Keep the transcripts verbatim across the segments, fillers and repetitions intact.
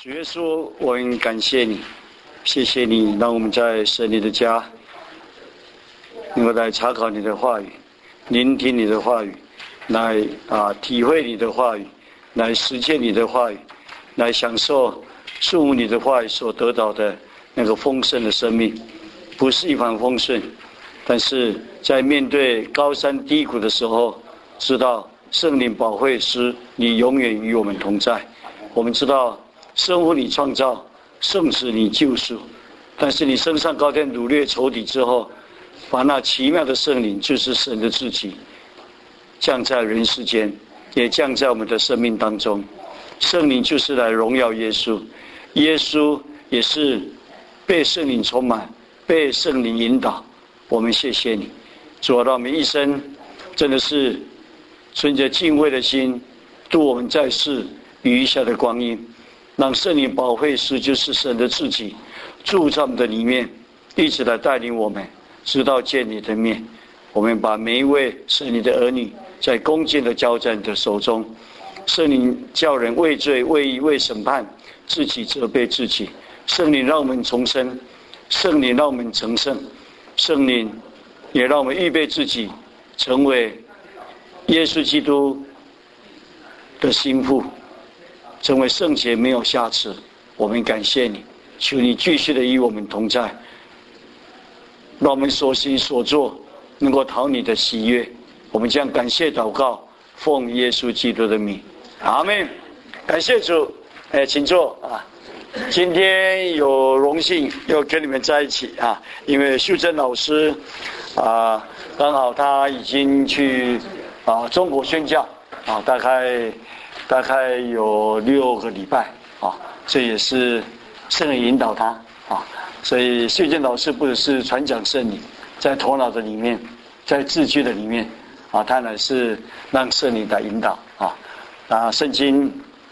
主耶稣，我很感谢你，谢谢你让我们在神你的家能够来查考你的话语，聆听你的话语，来啊体会你的话语，来实践你的话语，来享受顺服你的话语所得到的那个丰盛的生命。不是一帆风顺，但是在面对高山低谷的时候，知道圣灵保惠师你永远与我们同在。我们知道生活你创造，圣子你救赎，但是你升上高天掳掠仇敌之后，把那奇妙的圣灵，就是神的自己，降在人世间，也降在我们的生命当中。圣灵就是来荣耀耶稣，耶稣也是被圣灵充满，被圣灵引导。我们谢谢你，主啊，让我们一生真的是存着敬畏的心度我们在世余下的光阴，让圣灵保惠师就是神的自己住在我们的里面，一直来带领我们直到见你的面。我们把每一位圣灵的儿女在恭敬的交在你的手中。圣灵叫人畏罪畏义为审判，自己责备自己。圣灵让我们重生，圣灵让我们成圣，圣灵也让我们预备自己成为耶稣基督的心腹，成为圣洁没有瑕疵。我们感谢你，求你继续的与我们同在，让我们所行所做能够讨你的喜悦。我们将感谢祷告，奉耶稣基督的名，阿们。感谢主。哎，请坐啊。今天有荣幸又跟你们在一起啊，因为秀珍老师啊，刚好他已经去啊中国宣教啊，大概大概有六个礼拜啊，这也是圣灵引导他啊，所以秀珍老师不只是传讲圣灵，在头脑的里面，在字句的里面啊，他乃是让圣灵来引导啊啊，圣经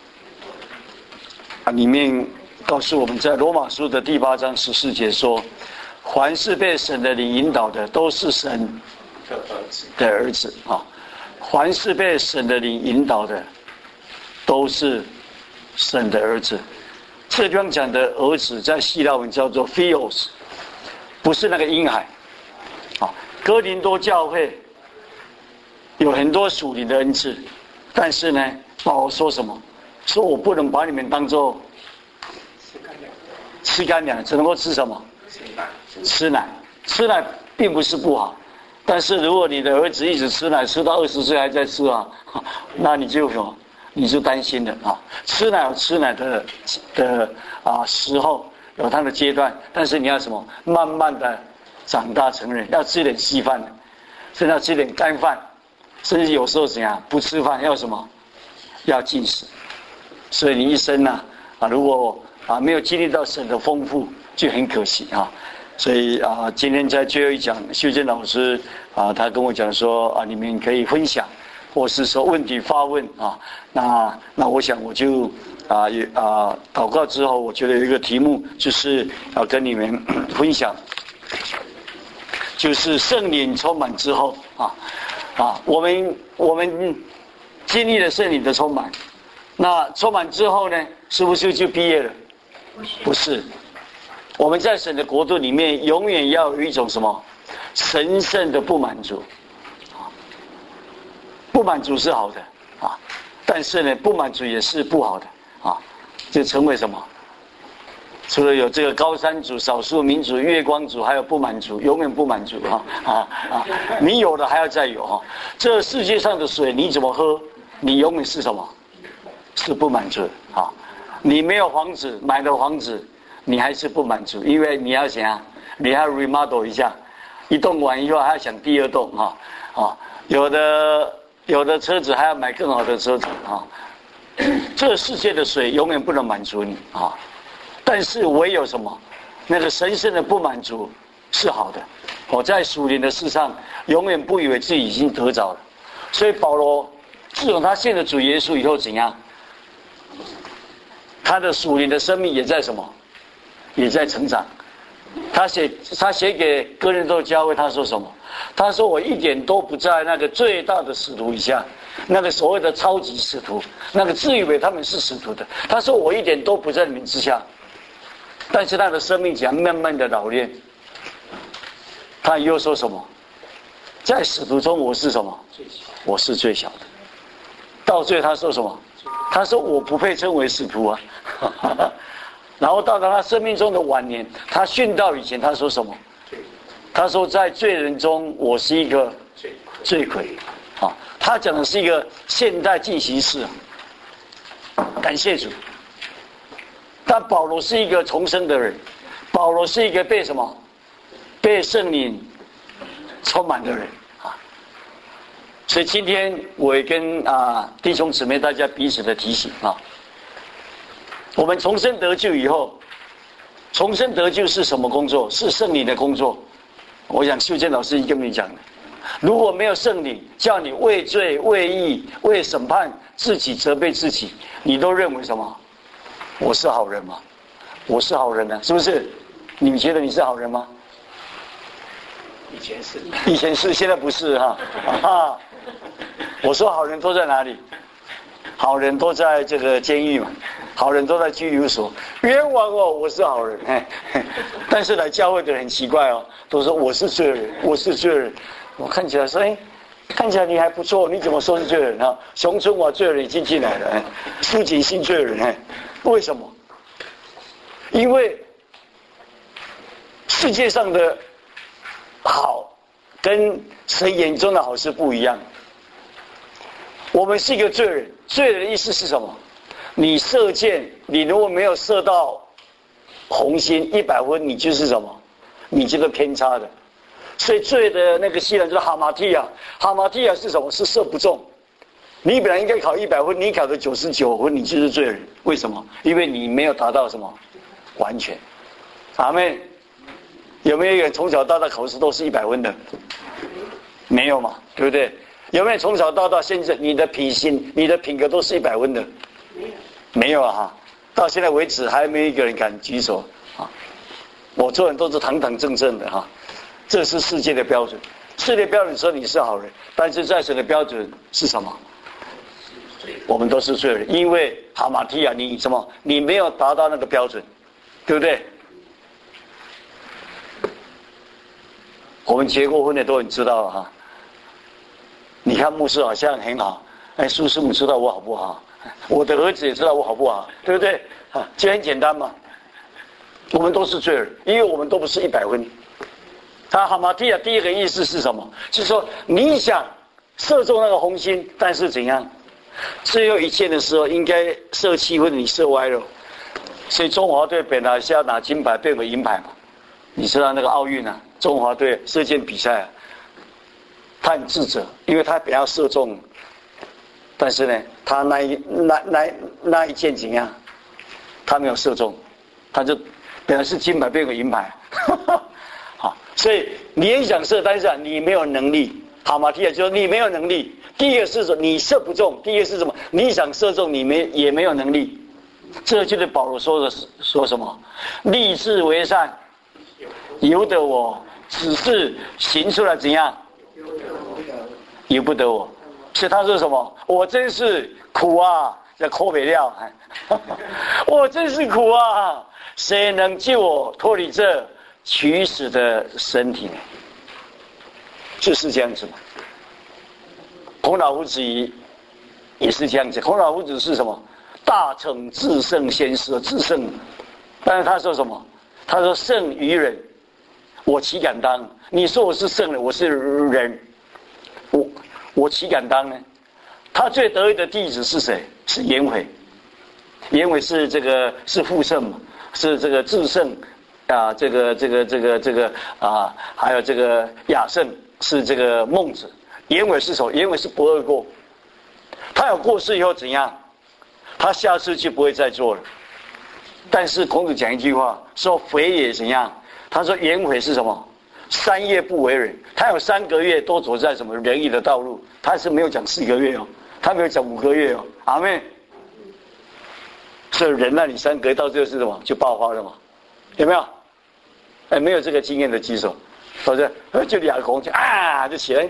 啊里面告诉我们，在罗马书的第八章十四节说，凡是被神的灵引导的，都是神的儿子啊。凡是被神的灵引导的，都是神的儿子。这地方讲的儿子，在希腊文叫做 Theos， 不是那个婴孩啊。哥林多教会有很多属灵的恩赐，但是呢，保罗说什么？说我不能把你们当作吃干粮，只能够吃什么？吃奶。吃奶并不是不好，但是如果你的儿子一直吃奶，吃到二十岁还在吃啊，那你就什么？你就担心了啊。吃奶有吃奶的的啊时候，有它的阶段，但是你要什么？慢慢的长大成人，要吃点稀饭，甚至要吃点干饭，甚至有时候怎样不吃饭要什么？要禁食。所以你一生呢啊，如果啊，没有经历到神的丰富，就很可惜啊。所以啊，今天在最后一讲，秀珍老师啊，他跟我讲说啊，你们可以分享，或是说问题发问啊。那那我想我就啊也啊祷告之后，我觉得有一个题目就是要跟你们分享，就是圣灵充满之后啊啊，我们我们经历了圣灵的充满，那充满之后呢，是不是就毕业了？不是，我们在神的国度里面，永远要有一种什么神圣的不满足。不满足是好的啊，但是呢，不满足也是不好的啊，就成为什么？除了有这个高山族、少数民族、月光族，还有不满足，永远不满足啊啊啊！你有了还要再有啊！这世界上的水你怎么喝？你永远是什么？是不满足啊！你没有房子，买了房子，你还是不满足，因为你要想啊，你还要 remodel 一下，一栋完以后还要想第二栋啊啊！有的有的车子还要买更好的车子啊！这个世界的水永远不能满足你啊！但是唯有什么？那个神圣的不满足是好的。我在属灵的事上，永远不以为自己已经得着了。所以保罗自从他信了主耶稣以后，怎样？他的属灵的生命也在什么？也在成长。 他写他写给哥林多教会，他说什么？他说我一点都不在那个最大的使徒以下，那个所谓的超级使徒，那个自以为他们是使徒的，他说我一点都不在你们之下。但是他的生命讲慢慢的老练，他又说什么？在使徒中我是什么？我是最小的。到最后他说什么？他说我不配称为使徒啊。然后到了他生命中的晚年，他殉道以前他说什么？他说在罪人中我是一个罪魁啊。他讲的是一个现代进行式，感谢主。但保罗是一个重生的人，保罗是一个被什么？被圣灵充满的人啊。所以今天我也跟啊弟兄姊妹大家彼此的提醒啊。我们重生得救以后，重生得救是什么工作？是圣灵的工作。我想秀娟老师跟你讲的，如果没有圣灵叫你为罪、为义、为审判自己、责备自己，你都认为什么？我是好人吗？我是好人呢、啊，是不是？你们觉得你是好人吗？ 以前是， 以前是，现在不是哈。啊，我说好人都在哪里？好人都在这个监狱嘛。好人都在拘留所，冤枉哦！我是好人，嘿嘿，但是来教会的人很奇怪哦，都说我是罪人，我是罪人。我看起来说，哎，看起来你还不错，你怎么说是罪人啊？熊春华罪人已经进来了，苏锦新罪人，哎，为什么？因为世界上的好跟神眼中的好是不一样。我们是一个罪人，罪人的意思是什么？你射箭，你如果没有射到红心一百分，你就是什么？你这个偏差的。所以罪的那个西人就是哈马蒂亚，哈马蒂亚是什么？是射不中。你本来应该考一百分，你考的九十九分，你就是罪人。为什么？因为你没有达到什么完全。阿妹，有没有一个人从小到大考试都是一百分的？没有嘛，对不对？有没有从小到大现在你的品行、你的品格都是一百分的？没有啊哈，到现在为止还没有一个人敢举手啊！我做人都是堂堂正正的哈，这是世界的标准。世界标准说你是好人，但是在神的标准是什么？我们都是罪人，因为哈马提亚，你什么？你没有达到那个标准，对不对？我们结过婚的都很知道哈。你看牧师好像很好，哎，苏师母知道我好不好？我的儿子也知道我好不好，对不对？啊，这很简单嘛。我们都是罪人，因为我们都不是一百分。他哈马蒂亚第一个意思是什么？就是说你想射中那个红心，但是怎样？最后一箭的时候应该射七分，你射歪了，所以中华队本来是要拿金牌变为银牌嘛。你知道那个奥运啊，中华队射箭比赛啊，他很自责，因为他本来要射中。但是呢，他那一那那那一箭怎样？他没有射中，他就本来是金牌变成银牌，好，所以你也想射，但是你没有能力。哈马提亚就说你没有能力。第一个是说你射不中，第一个是什么？你想射中，你没也没有能力。这就是保罗说的，说什么？立志为善，由得我；只是行出来怎样？由不得我。所以他说什么？我真是苦啊，在口北料，我真是苦啊！谁能救我脱离这取死的身体呢？就是这样子嘛。孔老夫子也是这样子。孔老夫子是什么？大成至圣先师，至圣。但是他说什么？他说圣于人，我岂敢当？你说我是圣人，我是人，我。我岂敢当呢？他最得意的弟子是谁？是颜回。颜回是这个是父圣嘛，是这个至圣啊，这个这个这个这个啊，还有这个雅圣是这个孟子。颜回是什么？颜回是不二过。他有过世以后怎样？他下次就不会再做了。但是孔子讲一句话，说肥也怎样？他说颜回是什么？三月不为人，他有三个月都走在什么仁义的道路，他是没有讲四个月哦，他没有讲五个月哦，阿妹。所以忍耐你三个月到最后是什么？就爆发了嘛，有没有？ 哎，没有这个经验的举手，是不是？就两公就啊就起来。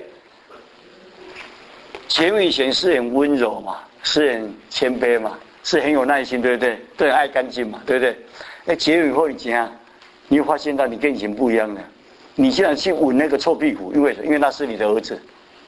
结婚以前是很温柔嘛，是很谦卑嘛，是很有耐心，对不对？都很爱干净嘛，对不对？哎，结婚以后你怎样？你会发现到你跟以前不一样了。你竟然去吻那个臭屁股，因为因为那是你的儿子。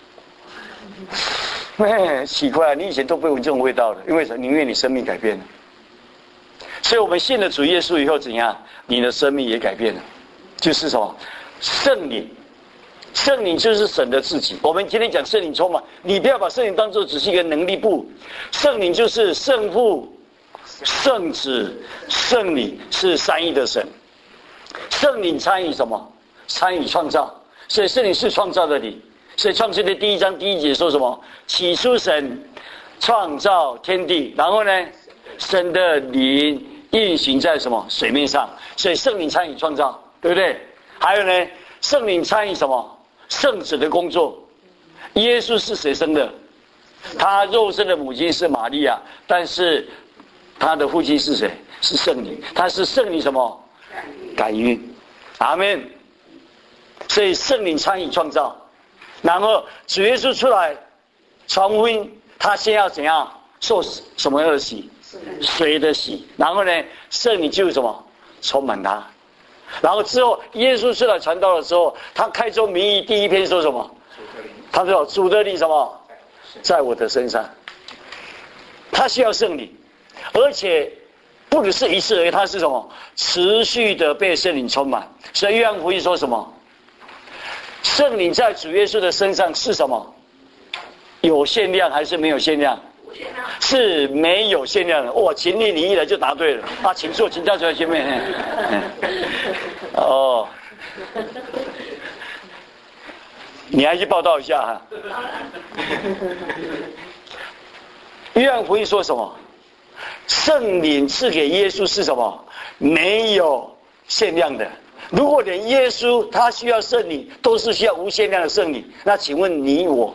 哎，奇怪，你以前都不会闻这种味道的，因为什么？因为你生命改变了。所以我们信了主耶稣以后怎样？你的生命也改变了，就是什么？圣灵，圣灵就是神的自己。我们今天讲圣灵充满，你不要把圣灵当作只是一个能力部，圣灵就是圣父、圣子、圣灵，是三一的神。圣灵参与什么？参与创造，所以圣灵是创造的灵。所以创世的第一章第一节说什么？起初神创造天地，然后呢，神的灵运行在什么水面上？所以圣灵参与创造，对不对？还有呢，圣灵参与什么？圣子的工作。耶稣是谁生的？他肉身的母亲是玛利亚，但是他的父亲是谁？是圣灵。他是圣灵什么？感孕。阿们。所以圣灵参与创造。然后主耶稣出来传福音，他先要怎样受什么样的洗？水的洗。然后呢，圣灵就是什么？充满他。然后之后耶稣出来传道的时候，他开宗明义第一篇说什么？他说主的灵什么在我的身上。他需要圣灵，而且不只是一次而已，他是什么？持续的被圣灵充满。所以约翰福音说什么？圣灵在主耶稣的身上是什么？有限量还是没有限量？是没有限量的。哇，秦丽你一来就答对了啊！请坐，请站出来前面。哦，你还去报道一下哈。约翰福音说什么？圣灵赐给耶稣是什么？没有限量的。如果连耶稣他需要圣灵都是需要无限量的圣灵，那请问你我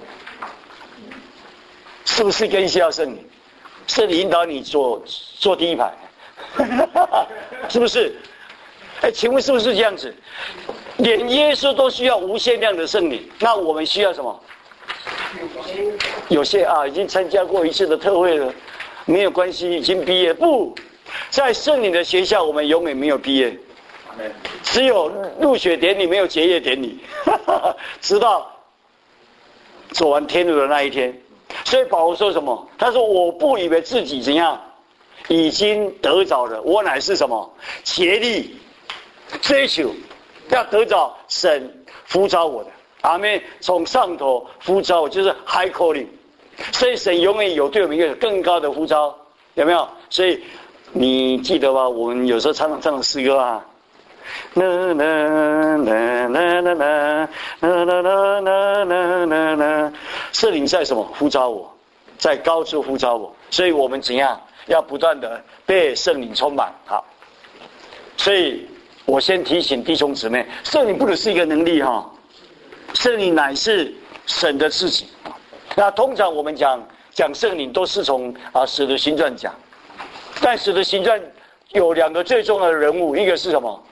是不是更需要圣灵？圣灵引导你坐坐第一排，是不是？哎，请问是不是这样子？连耶稣都需要无限量的圣灵，那我们需要什么？有些啊，已经参加过一次的特会了，没有关系，已经毕业。不在圣灵的学校，我们永远没有毕业。只有入学典礼，没有结业典礼，直到走完天路的那一天。所以保罗说什么？他说：“我不以为自己怎样已经得着了，我乃是什么？竭力追求，要得着神呼召我的。阿们。从上头呼召我，就是 high calling。所以神永远有对我们一个更高的呼召，有没有？所以你记得吧？我们有时候唱唱诗歌啊。”啦啦啦啦啦啦啦啦啦啦啦啦！圣灵在什么？呼召我，在高处呼召我，所以我们怎样要不断的被圣灵充满。好，所以我先提醒弟兄姊妹，圣灵不只是一个能力哈，圣灵乃是神的自己。那通常我们讲讲圣灵都是从啊使徒行传讲，但使徒行传有两个最重要的人物，一个是什么？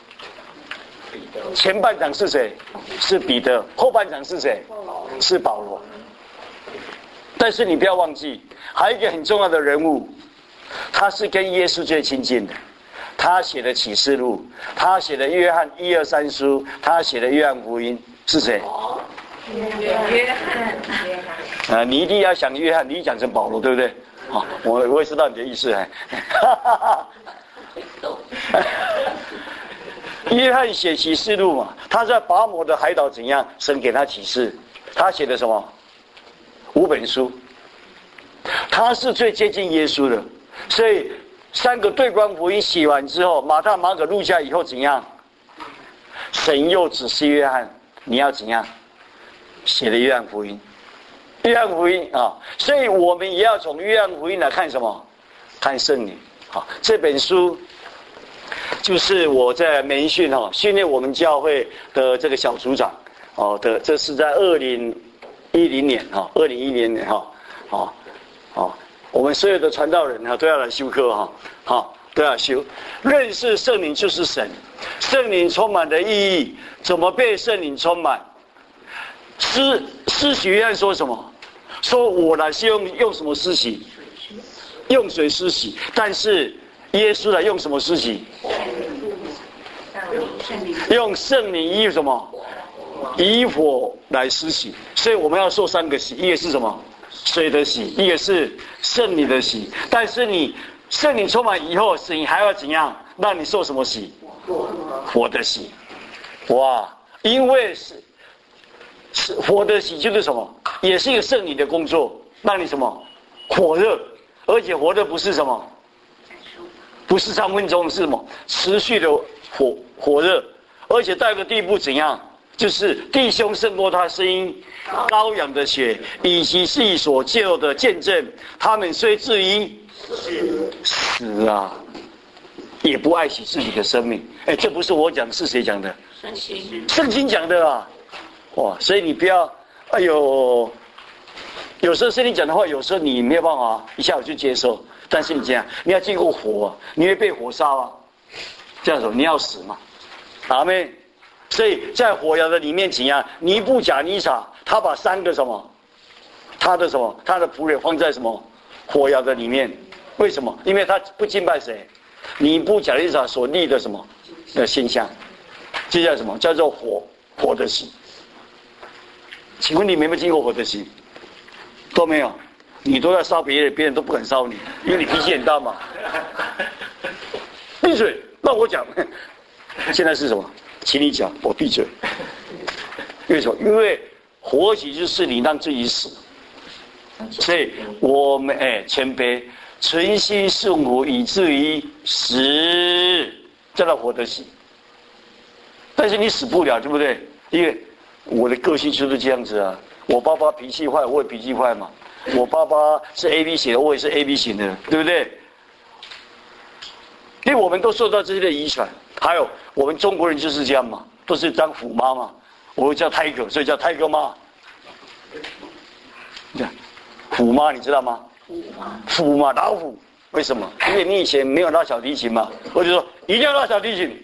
前半场是谁？是彼得。后半场是谁？是保罗。但是你不要忘记，还有一个很重要的人物，他是跟耶稣最亲近的。他写的启示录，他写的约翰一二三书，他写的约翰福音是谁？约翰。啊，你一定要想约翰，你讲成保罗，对不对？好，我我也知道你的意思哎。约翰写启示录嘛，他在拔摩的海岛怎样？神给他启示，他写的什么？五本书，他是最接近耶稣的。所以三个对观福音写完之后，马太、马可、路加以后怎样？神又指示约翰，你要怎样写的约翰福音？约翰福音啊，所以我们也要从约翰福音来看什么？看圣灵。好，这本书。就是我在门训哈训练我们教会的这个小组长哦的，这是在二零一零年哈，二零一零年哈，哦哦，我们所有的传道人哈都要来修课哈，好， 对啊，修认识圣灵就是神，圣灵充满的意义，怎么被圣灵充满？施施洗约翰说什么？说我来是用用什么施洗？用水施洗，但是耶稣来用什么施洗？用圣灵以什么？以火来施洗。所以我们要受三个洗，一个是什么？水的洗，一个是圣灵的洗。但是你圣灵充满以后，你还要怎样？让你受什么洗？火的洗。哇，因为是是火的洗就是什么？也是一个圣灵的工作，让你什么？火热，而且火热不是什么？不是三分钟，是什么？持续的火火热，而且到一个地步怎样？就是弟兄胜过他声音，羔羊的血，以及是所救的见证，他们虽至于死啊，也不爱惜自己的生命。哎，这不是我讲，是谁讲的？圣经，圣经讲的啊！哇，所以你不要，哎呦，有时候圣经讲的话，有时候你没有办法一下子去接受，但是你这样，你要经过火，你会被火烧啊，这样子你要死嘛，阿们。所以在火窑的里面怎样？尼布甲尼撒他把三个什么，他的什么，他的仆人放在什么火窑的里面？为什么？因为他不敬拜谁？尼布甲尼撒所立的什么的现象，这叫什么？叫做火火的洗。请问你有没有经过火的洗？都没有，你都要烧别人，别人都不敢烧你，因为你脾气很大嘛。闭嘴，让我讲。现在是什么？请你讲，我闭嘴。为什么？因为活洗就是你让自己死，所以我们哎谦卑，存心顺服，以至于死，叫做活的洗。但是你死不了，对不对？因为我的个性就是这样子啊。我爸爸脾气坏，我也脾气坏嘛。我爸爸是 A B 型的，我也是 A B 型的，对不对？因为我们都受到这些的遗传。还有我们中国人就是这样嘛，都是当虎妈嘛，我叫泰哥，所以叫泰哥妈。虎妈你知道吗？虎嘛，老虎。为什么？因为你以前没有拉小提琴嘛，我就说一定要拉小提琴。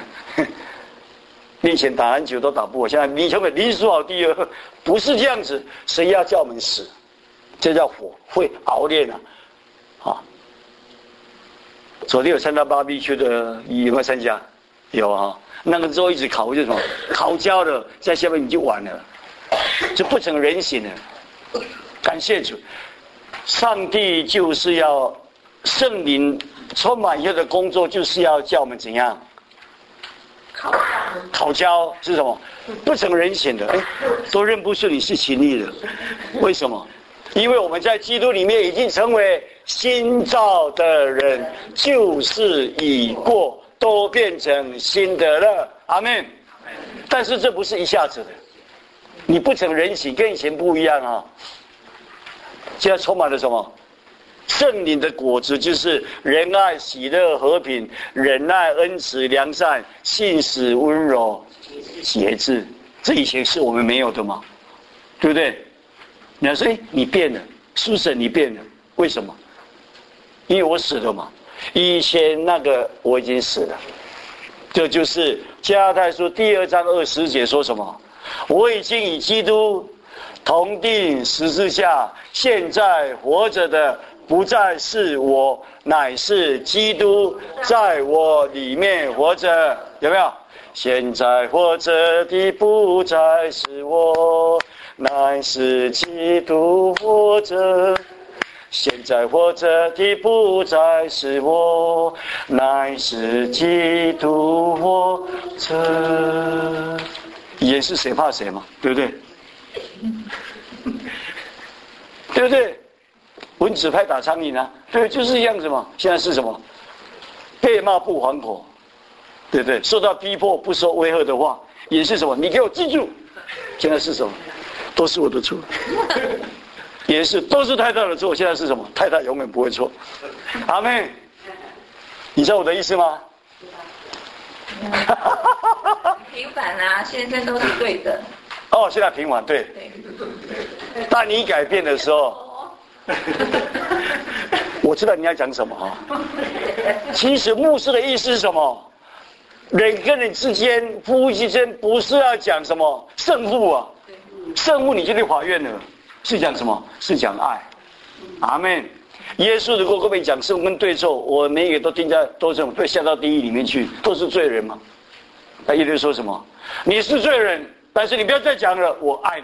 你以前打篮球都打不过，现在你成为林书豪第二，不是这样子。谁要叫我们死？这叫火，会熬炼啊！啊。昨天有参加芭比Q的，你有没有参加？有啊，那个之后一直烤，就什么烤焦了，在下面你就完了，就不成人形了。感谢主，上帝就是要圣灵充满以后的工作，就是要叫我们怎样？烤烤焦是什么？不成人形的，哎，都认不出你是情侣的，为什么？因为我们在基督里面已经成为新造的人，旧事已过，都变成新的了。阿们。但是这不是一下子的，你不成人形，跟以前不一样啊。现在充满了什么？圣灵的果子就是仁爱、喜乐、和平、忍耐、恩慈、良善、信实、温柔、节制。这以前是我们没有的嘛，对不对？你要说，哎，你变了，苏神你变了，为什么？因为我死了嘛。以前那个我已经死了，这就是加拉太书第二章二十节说什么？我已经与基督同定十字架，现在活着的不再是我，乃是基督在我里面活着。有没有？现在活着的不再是我，乃是基督活着。现在活着的不再是我，乃是基督活着。也是谁怕谁嘛，对不对？对不对？蚊子拍打苍蝇啊，对，就是这样子嘛。现在是什么？被骂不还口，对不对？受到逼迫不说威吓的话，也是什么？你给我记住。现在是什么？都是我的错。也是都是太太的错。现在是什么？太太永远不会错。阿妹，你知道我的意思吗？ 平反啊，现在都是对的。 哦，现在平反对。当你改变的时候， 我知道你要讲什么啊。其实牧师的意思是什么？人跟人之间，夫妻之间不是要讲什么胜负啊，胜负你就去法院了，是讲什么？是讲爱。阿们。耶稣如果各位讲胜负跟对错，我每一个都定在都是被下到地狱里面去，都是罪人嘛。那耶稣说什么？你是罪人，但是你不要再讲了，我爱你。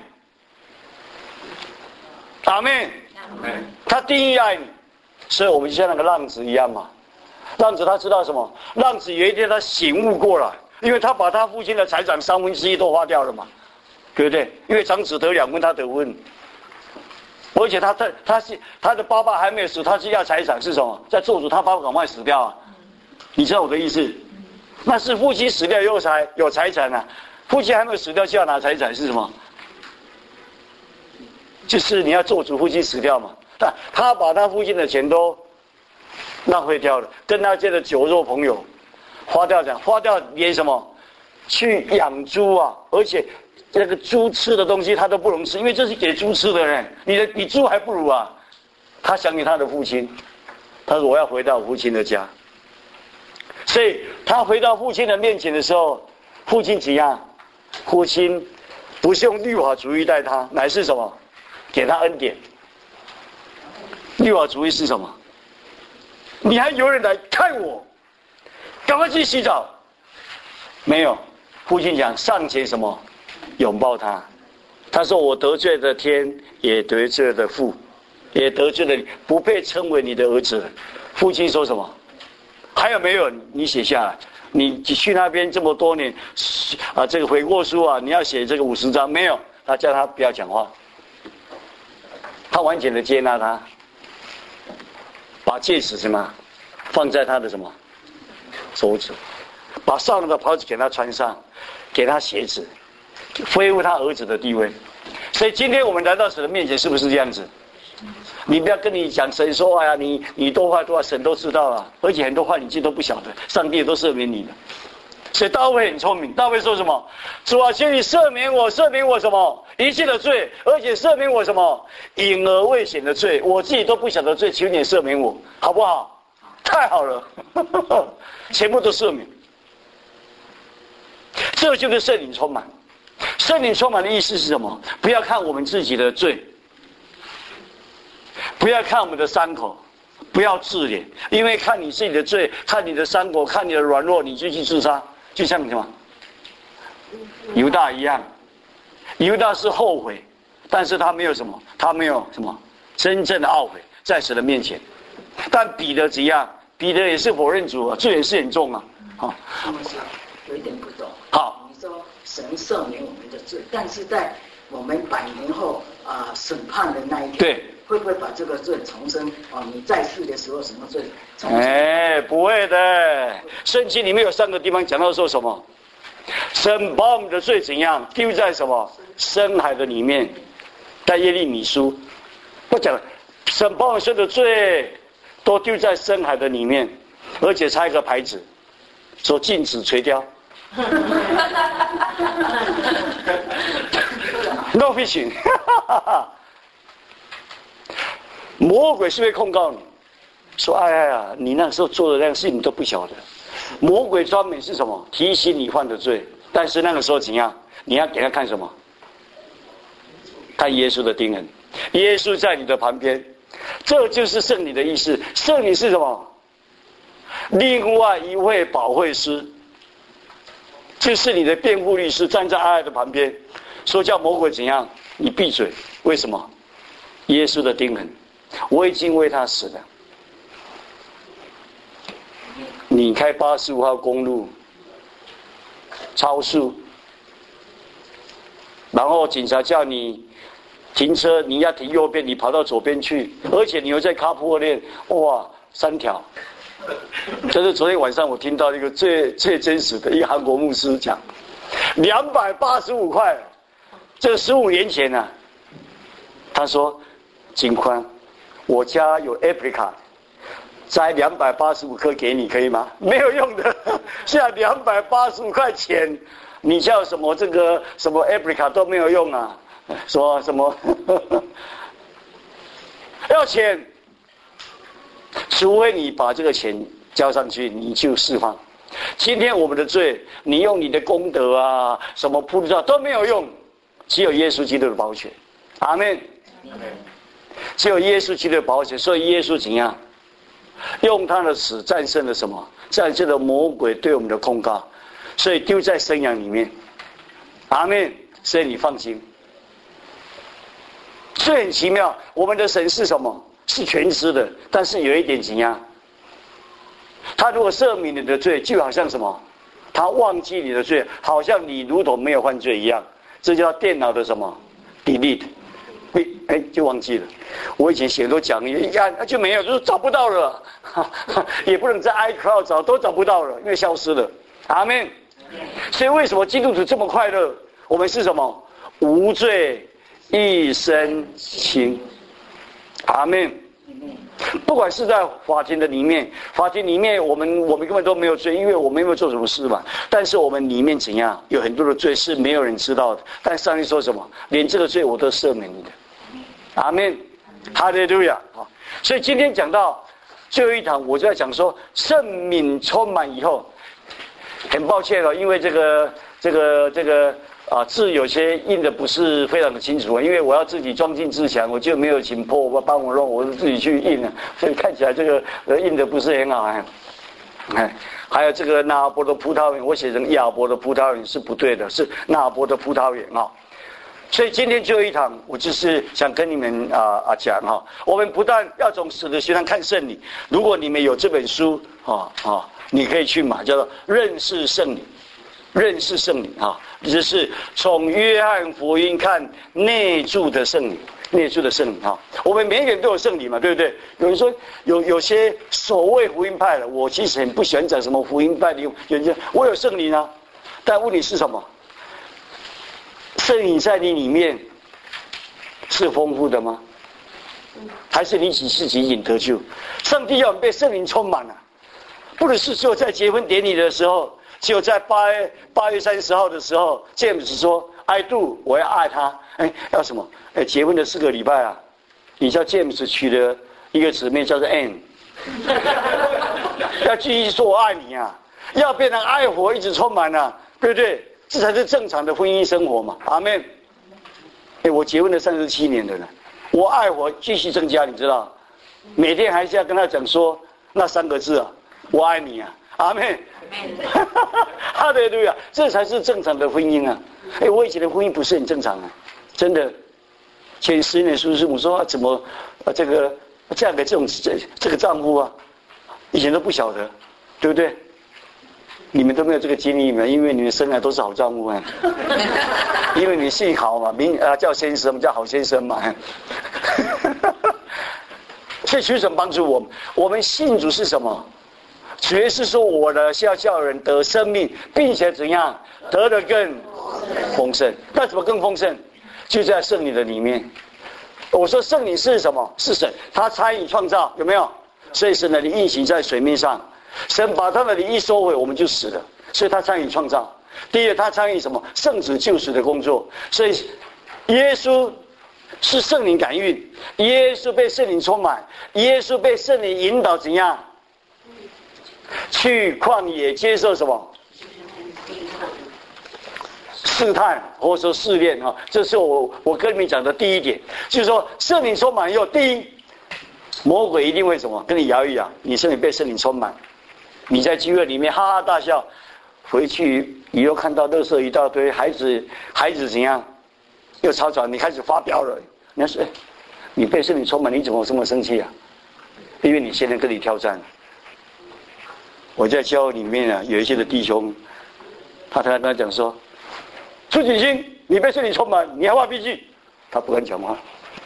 阿们。他定义爱你，所以我们就像那个浪子一样嘛。浪子他知道什么？浪子有一天他醒悟过来，因为他把他父亲的财产三分之一都花掉了嘛，对不对？因为长子得两分，他得分，而且他他他是他的爸爸还没有死，他是要财产是什么？在做主，他爸爸赶快死掉啊！你知道我的意思？那是父亲死掉以后才有财产啊，父亲还没有死掉就要拿财产是什么？就是你要做主，父亲死掉嘛，但他把他父亲的钱都浪费掉了，跟那些的酒肉朋友花掉讲，花掉连什么去养猪啊，而且那个猪吃的东西他都不能吃，因为这是给猪吃的人，你的你猪还不如啊。他想起他的父亲，他说我要回到父亲的家，所以他回到父亲的面前的时候，父亲怎样？父亲不是用律法主义待他，乃是什么？给他恩典。律法主义是什么？你还有人来看我，赶快去洗澡。没有，父亲讲尚且什么拥抱他。他说我得罪了天，也得罪了父，也得罪了你，不配称为你的儿子。父亲说什么？还有没有？你写下来。你去那边这么多年啊，这个悔过书啊，你要写这个五十章没有？他叫他不要讲话，他完全的接纳他。把戒指什么放在他的什么手指，把少年的袍子给他穿上，给他鞋子，恢复他儿子的地位。所以今天我们来到神的面前，是不是这样子？你不要跟你讲神说，哎呀，你你多坏多坏，神都知道了，而且很多坏你自己都不晓得，上帝都赦免你的。所以大卫很聪明，大卫说什么？主啊，求你赦免我，赦免我什么一切的罪，而且赦免我什么隐而未显的罪，我自己都不晓得罪，求你赦免我，好不好？太好了，全部都赦免。这就是圣灵充满。圣灵充满的意思是什么？不要看我们自己的罪，不要看我们的伤口，不要自怜，因为看你自己的罪，看你的伤口，看你的软弱，你就去自杀。就像什么犹大一样，犹大是后悔，但是他没有什么，他没有什么真正的懊悔在神的面前。但彼得怎样？彼得也是否认主啊，罪也是很重啊。好， 有一点不懂。 好， 你说神赦免我们的罪，但是在我们百年后啊、呃、审判的那一天， 对， 会不会把这个罪重生？哦，你在世的时候什么罪重生？ 哎，不会的。圣经里面有三个地方讲到说什么？神把我们的罪怎样丢在什么深海的里面，在耶利米书，不讲神把我们所有的罪都丢在深海的里面，而且插一个牌子，说禁止垂钓。No fishing 。魔鬼是会控告你，说哎呀，你那时候做的那个事情你都不晓得。魔鬼专门是什么？提醒你犯的罪，但是那个时候怎样？你要给他看什么？看耶稣的钉痕，耶稣在你的旁边，这就是圣灵的意思。圣灵是什么？另外一位保惠师，就是你的辩护律师，站在爱的旁边，说叫魔鬼怎样？你闭嘴。为什么？耶稣的钉痕，我已经为他死了。你开八十五号公路超速，然后警察叫你停车，你要停右边，你跑到左边去，而且你又在卡坡链，哇，三条。这是昨天晚上我听到一个最最真实的一个韩国牧师讲，两百八十五块，这十五年前啊，他说，警官，我家有 Apricot。摘两百八十五颗给你，可以吗？没有用的，现在两百八十五块钱，你叫什么这个什么 Apricot 都没有用啊！说什么要钱？ 除非你把这个钱交上去，你就释放。今天我们的罪，你用你的功德啊，什么菩萨都没有用，只有耶稣基督的宝血。阿们。只有耶稣基督的宝血，所以耶稣怎样？用他的死战胜了什么？战胜了魔鬼对我们的控告，所以丢在生养里面。阿们。所以你放心。所以很奇妙，我们的神是什么？是全知的，但是有一点怎样？他如果赦免你的罪，就好像什么？他忘记你的罪，好像你如同没有犯罪一样。这叫电脑的什么 ？delete， 哎，就忘记了。我以前写都讲，一按就没有，就是找不到了，也不能在 iCloud 找，都找不到了，因为消失了。阿们。所以为什么基督徒这么快乐？我们是什么？无罪一身轻。阿们。不管是在法庭的里面，法庭里面我们我们根本都没有罪，因为我们没有做什么事嘛。但是我们里面怎样？有很多的罪是没有人知道的。但上帝说什么？连这个罪我都赦免你的。阿们。哈利路亚。好，所以今天讲到最后一堂，我就在讲说圣敏充满以后，很抱歉了，因为这个这个这个。啊，字有些印的不是非常的清楚，因为我要自己装进自强，我就没有请破我帮我弄，我是自己去印的，所以看起来这个呃印的不是很好哎。哎，还有这个纳波的葡萄园，我写成亚伯的葡萄园是不对的，是纳波的葡萄园啊。所以今天最后一堂，我就是想跟你们啊啊讲哈，我们不但要从使徒行传看圣灵，如果你们有这本书啊啊，你可以去买，叫做《认识圣灵》。认识圣灵啊，这是从约翰福音看内住的圣灵，内住的圣灵啊。我们每一个人都有圣灵嘛，对不对？有人说有有些所谓福音派的，我其实很不喜欢讲什么福音派的，有人说我有圣灵啊，但问题是什么？圣灵在你里面是丰富的吗？还是你只是仅仅得救？上帝要我们被圣灵充满了，不只是只有在结婚典礼的时候。只有在八月八月三十号的时候 ，James 说 ：“I do， 我要爱他。”哎，要什么？哎，结婚的四个礼拜啊，你叫 James 娶了一个姊妹叫做 Ann， 要继续说我爱你啊，要变成爱火一直充满啊，对不对？这才是正常的婚姻生活嘛。阿们。哎，我结婚了三十七年了呢，我爱火继续增加，你知道？每天还是要跟他讲说那三个字啊，我爱你啊，阿们。哈利路亚，这才是正常的婚姻啊！哎，我以前的婚姻不是很正常啊，真的。前十年叔叔母说、啊、怎么、啊、这个嫁给这种这这个丈夫啊，以前都不晓得，对不对？你们都没有这个经历嘛，因为你们生来都是好丈夫啊，因为你姓好嘛，名啊叫先生，叫好先生嘛。所以求神帮助我们，我们信主是什么？主耶稣说我的是要叫人得生命，并且怎样得得更丰盛。那怎么更丰盛？就在圣灵的里面。我说圣灵是什么？是神，他参与创造，有没有？所以神的灵运行在水面上，神把他的灵一收回，我们就死了。所以他参与创造。第二，他参与什么？圣子救赎的工作。所以耶稣是圣灵感孕，耶稣被圣灵充满，耶稣被圣灵引导，怎样？去旷野接受什么试探，或者说试炼啊？这是我我跟你们讲的第一点，就是说圣灵充满以后，第一，魔鬼一定会什么跟你摇一摇，你圣灵被圣灵充满，你在聚会里面哈哈大笑，回去以后看到垃圾一大堆，孩子孩子怎样又吵吵，你开始发飙了，你要说、哎、你被圣灵充满，你怎么这么生气啊？因为你现在跟你挑战。我在教会里面啊，有一些的弟兄，他他跟他讲说：“朱景新，你被圣灵充满，你还发脾气？”他不敢讲话，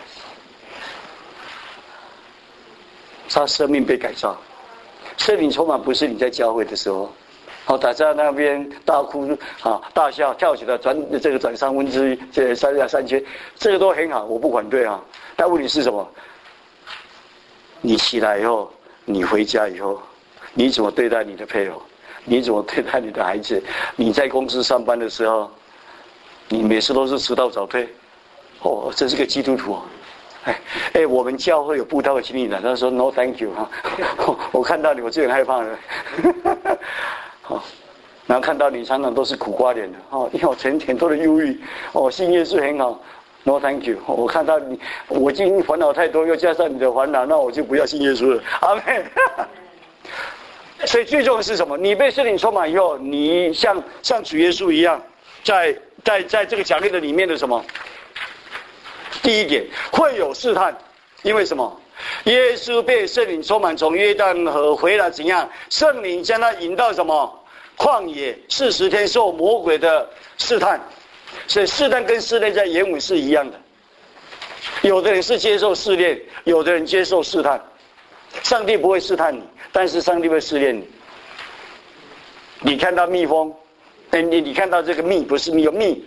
他生命被改造。圣灵充满不是你在教会的时候，好打在那边大哭啊、大笑、跳起来转这个转三分之一，这三下三圈，这个都很好，我不反对啊。但问题是什么？你起来以后，你回家以后。你怎么对待你的配偶？你怎么对待你的孩子？你在公司上班的时候，你每次都是迟到早退，哦，这是个基督徒， 哎哎，我们教会有布道的经历的，他说 no thank you 哈，我看到你我就很害怕了。好，然后看到你常常都是苦瓜脸的，哦，因为我曾很多的忧郁，哦，信耶稣很好 ，no thank you。我看到你，我今天烦恼太多，又加上你的烦恼，那我就不要信耶稣了。阿们。所以最重要的是什么？你被圣灵充满以后，你像像主耶稣一样，在在在这个讲义的里面的什么？第一点，会有试探，因为什么？耶稣被圣灵充满，从约旦河回来怎样？圣灵将他引到什么？旷野四十天受魔鬼的试探。所以试探跟试炼在原文是一样的。有的人是接受试炼，有的人接受试探。上帝不会试探你，但是上帝会试炼你。你看到蜜蜂，你你看到这个蜜不是蜜，有蜜。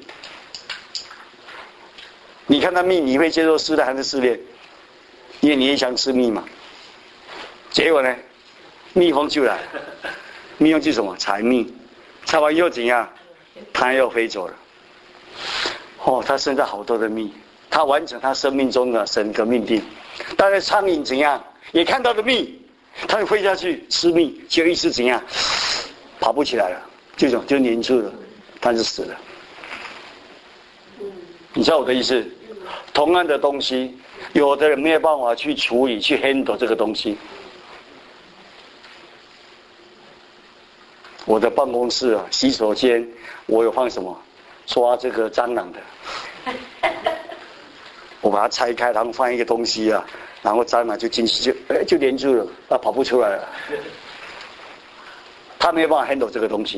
你看到蜜，你会接受试探还是试炼？因为你也想吃蜜嘛。结果呢，蜜蜂就来，蜜蜂就什么采蜜，采完又怎样？它又飞走了。哦，它生下好多的蜜，它完成它生命中的整个命定。但是苍蝇怎样？也看到了蜜，它就飞下去吃蜜，结果一吃怎样？跑不起来了，这种就黏住了，它就死了。你知道我的意思？同样的东西，有的人没有办法去处理、去 handle 这个东西。我的办公室啊，洗手间，我有放什么？抓这个蟑螂的。我把它拆开，然后放一个东西啊，然后蟑螂就进去，就哎就连住了，啊跑不出来了。他没有办法 handle 这个东西，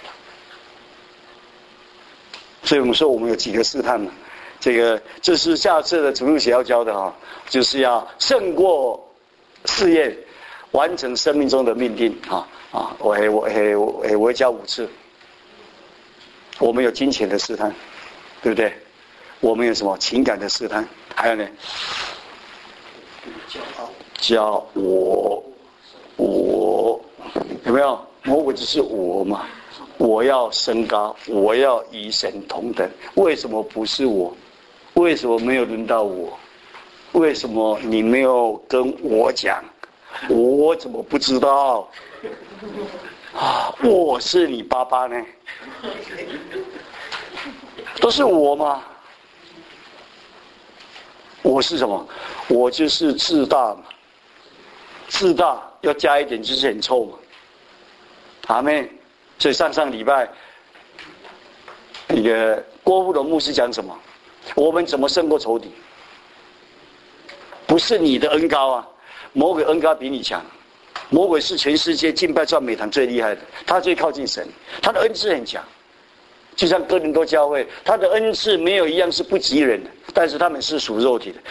所以我们说我们有几个试探嘛。这个这是下次的主日学要教的啊，就是要胜过试验，完成生命中的命定啊啊！我我我我会教五次。我们有金钱的试探，对不对？我们有什么情感的试探？还有呢？叫我我有没有？魔鬼就是我嘛，我要升高，我要与神同等。为什么不是我？为什么没有轮到我？为什么你没有跟我讲？我怎么不知道？啊，我是你爸爸呢？都是我吗？我是什么？我就是自大嘛。自大要加一点就是很臭嘛。阿妹，所以上上礼拜那个郭富龙牧师讲什么？我们怎么胜过仇敌？不是你的恩高啊，魔鬼恩高比你强。魔鬼是全世界敬拜赞美堂最厉害的，他最靠近神，他的恩赐很强。就像哥林多教会，他的恩赐没有一样是不及人的，但是他们是属肉体的。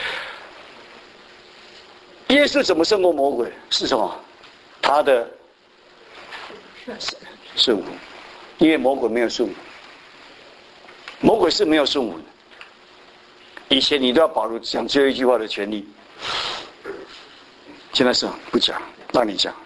耶稣怎么胜过魔鬼？是什么？他的顺服，因为魔鬼没有顺服，魔鬼是没有顺服的。以前你都要保留讲最后一句话的权利，现在是不讲，让你讲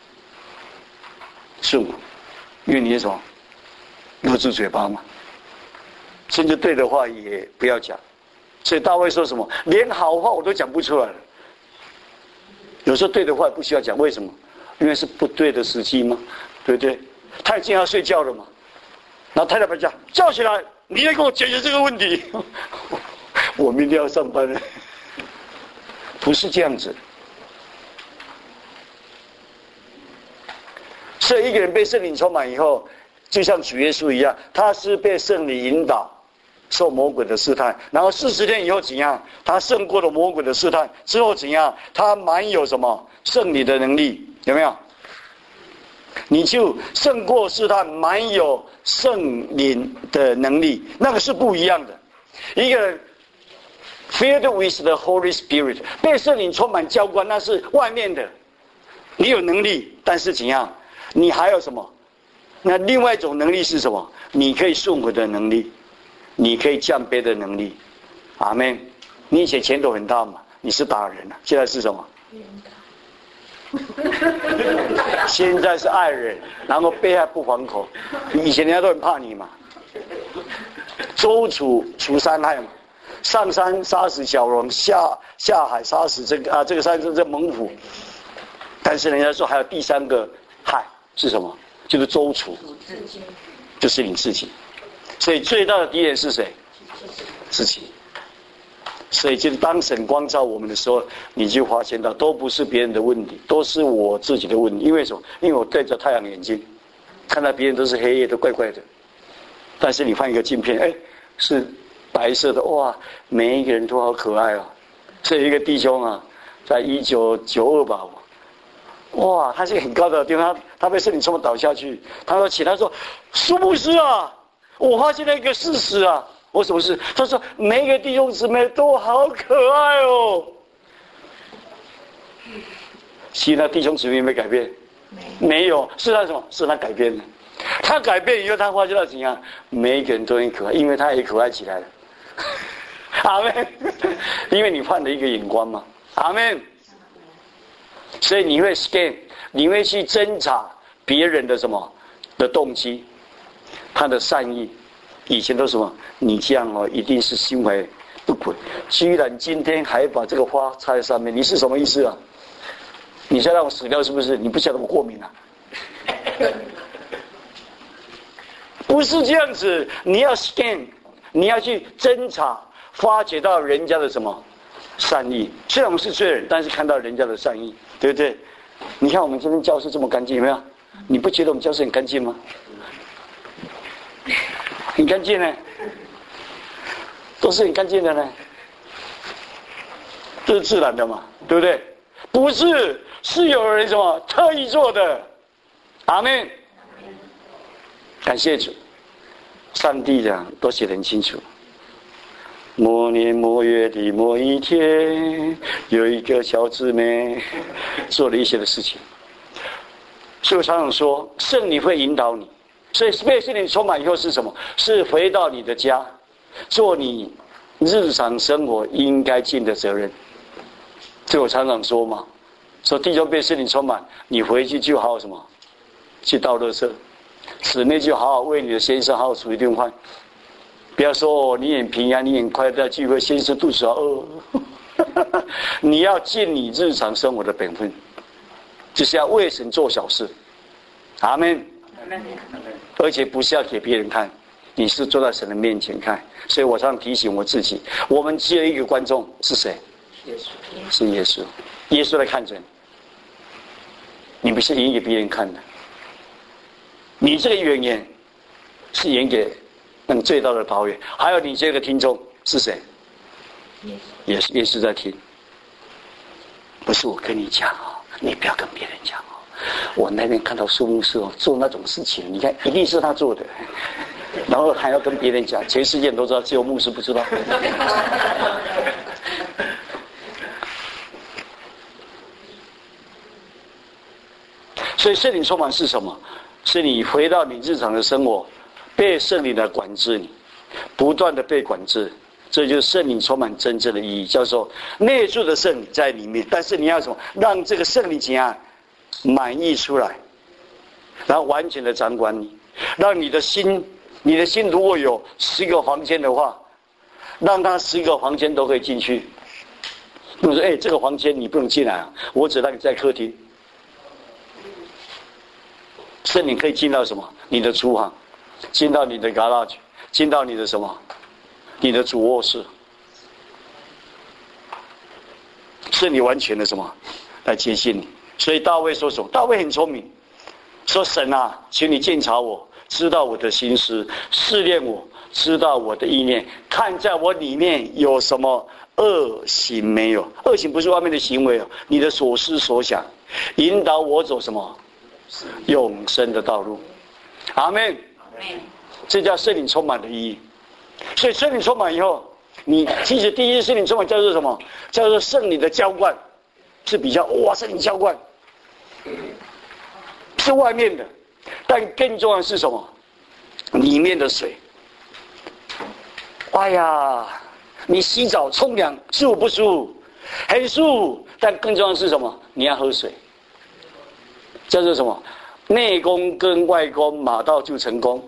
顺服，因为你是什么？捂住嘴巴嘛，甚至对的话也不要讲。所以大卫说什么？连好话我都讲不出来了。有时候对的话不需要讲，为什么？因为是不对的时机嘛，对不对？他已经要睡觉了嘛，然后太太把他讲叫起来，你来给我解决这个问题。我明天要上班了，不是这样子。所以一个人被圣灵充满以后，就像主耶稣一样，他是被圣灵引导，受魔鬼的试探，然后四十天以后怎样？他胜过了魔鬼的试探之后怎样？他满有什么圣灵的能力？有没有？你就胜过试探，满有圣灵的能力，那个是不一样的。一个人 filled with the Holy Spirit， 被圣灵充满浇灌，那是外面的。你有能力，但是怎样？你还有什么？那另外一种能力是什么？你可以顺服的能力，你可以降卑的能力。阿们。你以前拳头很大嘛，你是打人啊，现在是什么？现在是爱人，然后被害不还口。以前人家都很怕你嘛，周处除三害嘛， 上山杀死小龙，下下海杀死这个啊这个山这这猛虎。但是人家说还有第三个害是什么？就是周楚，就是你自己。所以最大的敌人是谁？自己。所以就是当神光照我们的时候，你就发现到都不是别人的问题，都是我自己的问题。因为什么？因为我戴着太阳眼镜，看到别人都是黑夜的怪怪的，但是你换一个镜片，哎，是白色的，哇，每一个人都好可爱啊。所以一个弟兄啊，在一九九二吧，哇，他是一个很高的地方，他他被圣灵充满倒下去，他说起来说，苏牧师啊，我发现了一个事实啊。我什么事？他说每一个弟兄姊妹都好可爱哦。其他弟兄姊妹有没有改变？没有，是他什么？是他改变的。他改变以后，他发现到怎样？每一个人都很可爱，因为他也可爱起来了。阿们，因为你换了一个眼光嘛。阿们。所以你会 scan， 你会去侦查别人的什么的动机，他的善意。以前都什么？你这样哦，一定是心怀不轨。居然今天还把这个花插在上面，你是什么意思啊？你想让我死掉是不是？你不晓得我过敏啊？不是这样子，你要 scan， 你要去侦查，发掘到人家的什么善意。虽然我们是罪人，但是看到人家的善意，对不对？你看我们今天教室这么干净，有没有？你不觉得我们教室很干净吗？很干净呢，都是很干净的呢，这是自然的嘛，对不对？不是，是有人什么特意做的。阿们，感谢主，上帝讲都写得很清楚。某年某月的某一天，有一个小姊妹做了一些的事情，所以我常常说，圣灵会引导你。所以被圣灵充满以后是什么？是回到你的家，做你日常生活应该尽的责任。这我常常说嘛，说弟兄被圣灵充满，你回去就好好什么，去倒垃圾，姊妹就好好为你的先生好好煮一顿饭，不要说哦，你很平安，你很快乐在聚会，先生肚子好饿。你要尽你日常生活的本分，就是要为神做小事。阿们。而且不是要给别人看，你是坐在神的面前看。所以我常常提醒我自己，我们只有一个观众是谁？ 耶稣， 是耶稣。耶稣来看着你，你不是演给别人看的。你这个演员是演给那个最大的导演，还有你这个听众是谁？也是耶稣在听。不是我跟你讲哦，你不要跟别人讲哦。我那天看到苏牧师哦做那种事情，你看一定是他做的，然后还要跟别人讲，全世界人都知道，只有牧师不知道。所以圣灵充满是什么？是你回到你日常的生活，被圣灵来管制你，不断的被管制，这就是圣灵充满真正的意义，叫做内住的圣灵在里面。但是你要什么？让这个圣灵怎样？满溢出来，然后完全的掌管你，让你的心，你的心如果有十个房间的话，让他十个房间都可以进去。比如说，哎，这个房间你不能进来啊，我只让你在客厅。圣灵可以进到什么？你的厨房，进到你的 garage， 进到你的什么？你的主卧室，是你完全的什么？来接近你。所以大卫说什么？大卫很聪明，说神啊，请你鉴察我，知道我的心思，试炼我，知道我的意念，看在我里面有什么恶行没有？恶行不是外面的行为哦，你的所思所想，引导我走什么永生的道路。阿们。这叫圣灵充满的意义。所以圣灵充满以后，你其实第一圣灵充满叫做什么？叫做圣灵的浇灌，是比较哇圣灵浇灌，是外面的，但更重要的是什么？里面的水。哎呀，你洗澡冲凉舒服不舒服？很舒服，但更重要的是什么？你要喝水。叫做什么？内功跟外功马到就成功。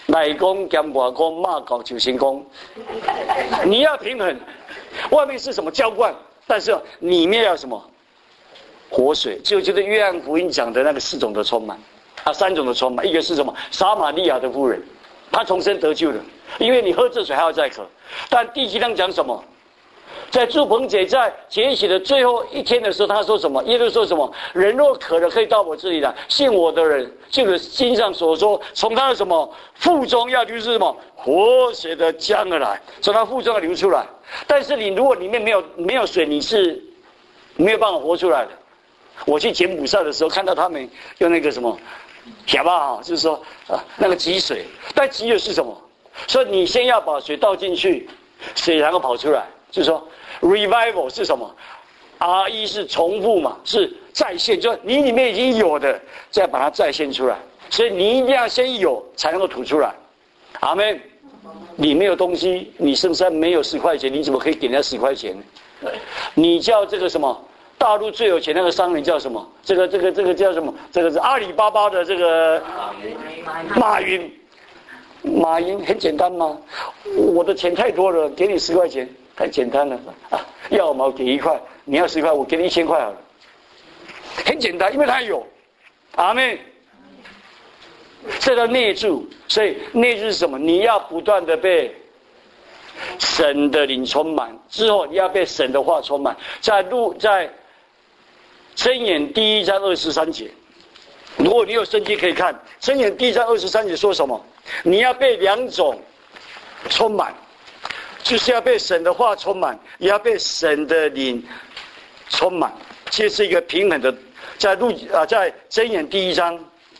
奶公兼瓦公骂搞九行宫，你要平衡。外面是什么浇灌，但是里面要什么活水，就就是约翰福音讲的那个四种的充满啊，三种的充满。一个是什么？撒玛利亚的妇人，她重生得救了，因为你喝这水还要再渴。但第七章讲什么？在祝棚节在节期的最后一天的时候，他说什么？耶稣说什么？人若渴了，可以到我这里来，信我的人，就是经上所说，从他的什么腹中要流出什么活水的江而来，从他腹中要流出来。但是你如果里面没有没有水，你是没有办法活出来的。我去柬埔寨的时候，看到他们用那个什么哑巴哈，就是说啊那个积水，但积的是什么？所以你先要把水倒进去，水然后跑出来。就是说 ，revival 是什么 ？R 一是重复嘛，是再现，就是你里面已经有的，再把它再现出来。所以你一定要先有，才能够吐出来。阿们。你没有东西，你身上没有十块钱，你怎么可以给人家十块钱？你叫这个什么？大陆最有钱那个商人叫什么？这个这个这个叫什么？这个是阿里巴巴的这个马云。马云很简单吗？我的钱太多了，给你十块钱。太简单了啊！要毛给一块，你要十块，我给你一千块好了。很简单，因为他有，阿们。这叫内住，所以内住是什么？你要不断的被神的灵充满，之后你要被神的话充满。在路在箴言第一章二十三节，如果你有圣经可以看，箴言第一章二十三节说什么？你要被两种充满。就是要被神的话充满，也要被神的灵充满，这是一个平衡的。在路啊，在箴言第一章，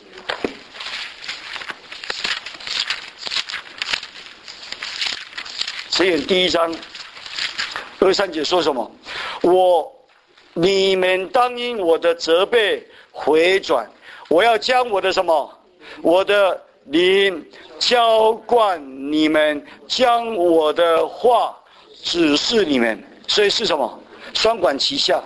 箴言第一章二三节说什么？我你们当因我的责备回转，我要将我的什么？我的灵浇灌你们，将我的话指示你们，所以是什么？双管齐下。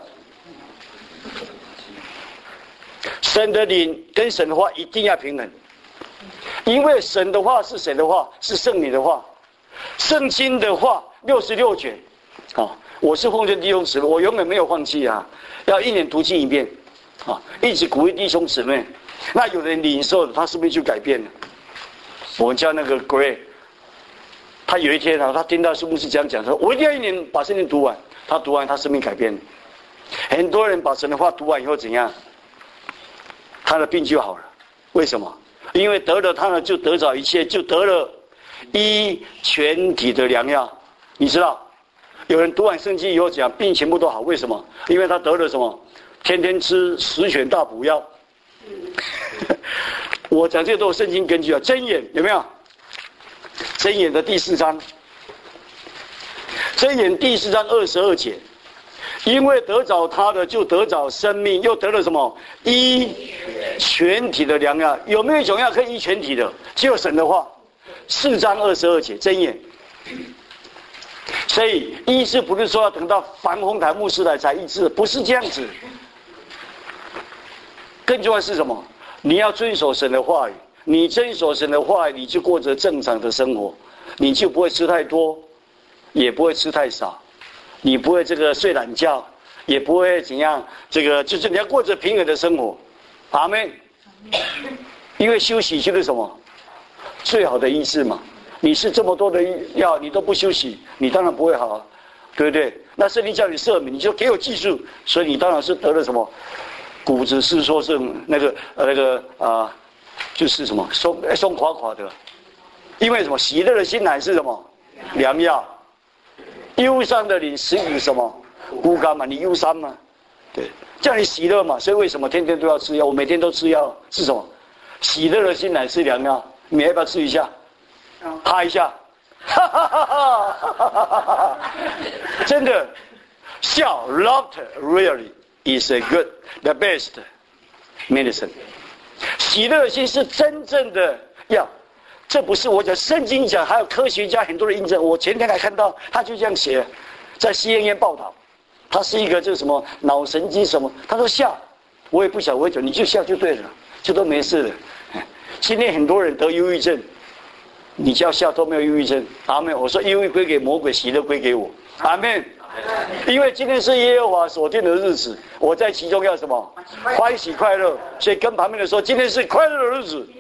神的灵跟神的话一定要平衡，因为神的话是谁的话？是圣灵的话。圣经的话六十六卷，啊，我是奉劝弟兄姊妹，我永远没有放弃啊，要一年读经一遍，啊，一直鼓励弟兄姊妹。那有人领受了，他是不是就改变了？我们家那个 Gray， 他有一天啊，他听到牧师这样讲，说：“我一定要一年把圣经读完。”他读完，他生命改变了。很多人把神的话读完以后怎样？他的病就好了。为什么？因为得了他呢，就得着一切，就得了医全体的良药。你知道，有人读完圣经以后讲病全部都好，为什么？因为他得了什么？天天吃十全大补药。我讲这个都有圣经根据啊，箴言有没有？箴言的第四章，箴言第四章二十二节，因为得着他的，就得着生命，又得了什么？医全体的良药。有没有一种药可以医全体的？只有神的话。四章二十二节，箴言。所以医治不是说要等到防洪台牧师来才医治，不是这样子。更重要是什么？你要遵守神的话语，你遵守神的话语，你就过着正常的生活，你就不会吃太多，也不会吃太少，你不会这个睡懒觉，也不会怎样，这个就是你要过着平衡的生活。阿们。因为休息就是什么？最好的医治嘛。你吃这么多的药，你都不休息，你当然不会好，对不对？那圣经叫你赦免，你就给我记住，所以你当然是得了什么？骨质是说是那个呃那个啊、呃，就是什么松松垮垮的，因为什么？喜乐的心乃是什么？良药。忧伤的灵使你什么？枯干嘛？你忧伤吗？对，叫你喜乐嘛。所以为什么天天都要吃药？我每天都吃药，是什么？喜乐的心乃是良药。你要不要吃一下？哈一下，哈哈哈哈哈哈！真的，笑 laughter really is a good the best medicine。喜乐心是真正的要，这不是我讲，圣经讲，还有科学家很多人印证。我前天还看到，他就这样写，在 C N N 报道，他是一个就是什么脑神经什么，他说笑，我也不晓得，我讲你就笑就对了，就都没事了。今天很多人得忧郁症。 你叫下都没有忧郁症。阿们。我说忧郁归给魔鬼，喜乐归给我。阿们。因为今天是耶和华所定的日子，我在其中要什么？欢喜快乐。所以跟旁边的说，今天是快乐的日子。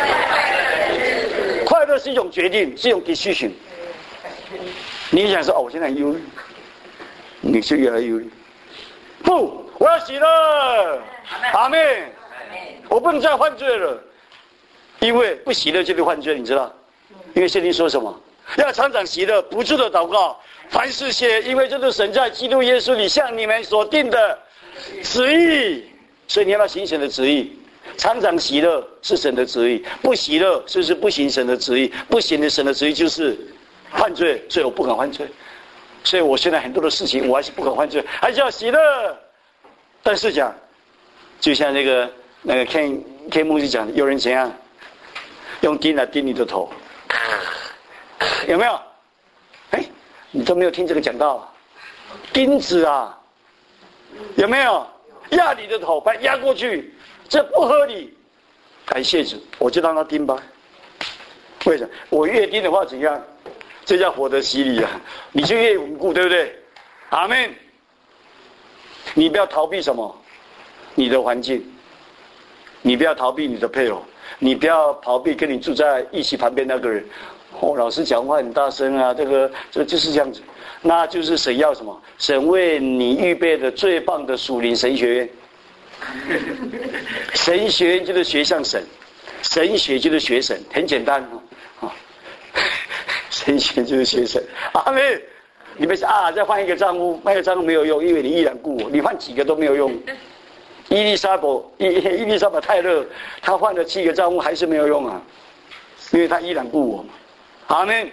快乐是一种决定，是一种 decision。你想说哦，我现在忧郁，你就越来越忧郁。不，我要喜乐。阿们。我不能再犯罪了，因为不喜乐就是犯罪，你知道？因为圣经说什么？要常常喜乐，不住的祷告，凡事谢，因为这是神在基督耶稣里向你们所定的旨意。所以你要不要行神的旨意？常常喜乐是神的旨意，不喜乐就是不行神的旨意，不行的神的旨意就是犯罪，所以我不敢犯罪。所以我现在很多的事情我还是不敢犯罪，还是要喜乐。但是讲，就像那个那个 Ken Ken 牧师讲的，有人怎样用钉来钉你的头，有没有？哎，你都没有听这个讲道，钉子啊，有没有？压你的头，把它压过去，这不合理。感谢主，我就让他钉吧。为什么？我越钉的话怎样？这叫火的洗礼啊！你就越稳固，对不对？阿们。你不要逃避什么？你的环境。你不要逃避你的配偶，你不要逃避跟你住在一起旁边那个人。哦，老师讲话很大声啊，这个这个就是这样子。那就是神要什么？神为你预备的最棒的属灵神学院。神学院就是学像神，神学就是学神，很简单啊。神学就是学神。阿们。你别说啊，再换一个丈夫，那个丈夫没有用，因为你依然顾我，你换几个都没有用。伊丽莎白伊伊丽莎白泰勒，她换了七个丈夫还是没有用啊，因为她依然顾我嘛。阿们。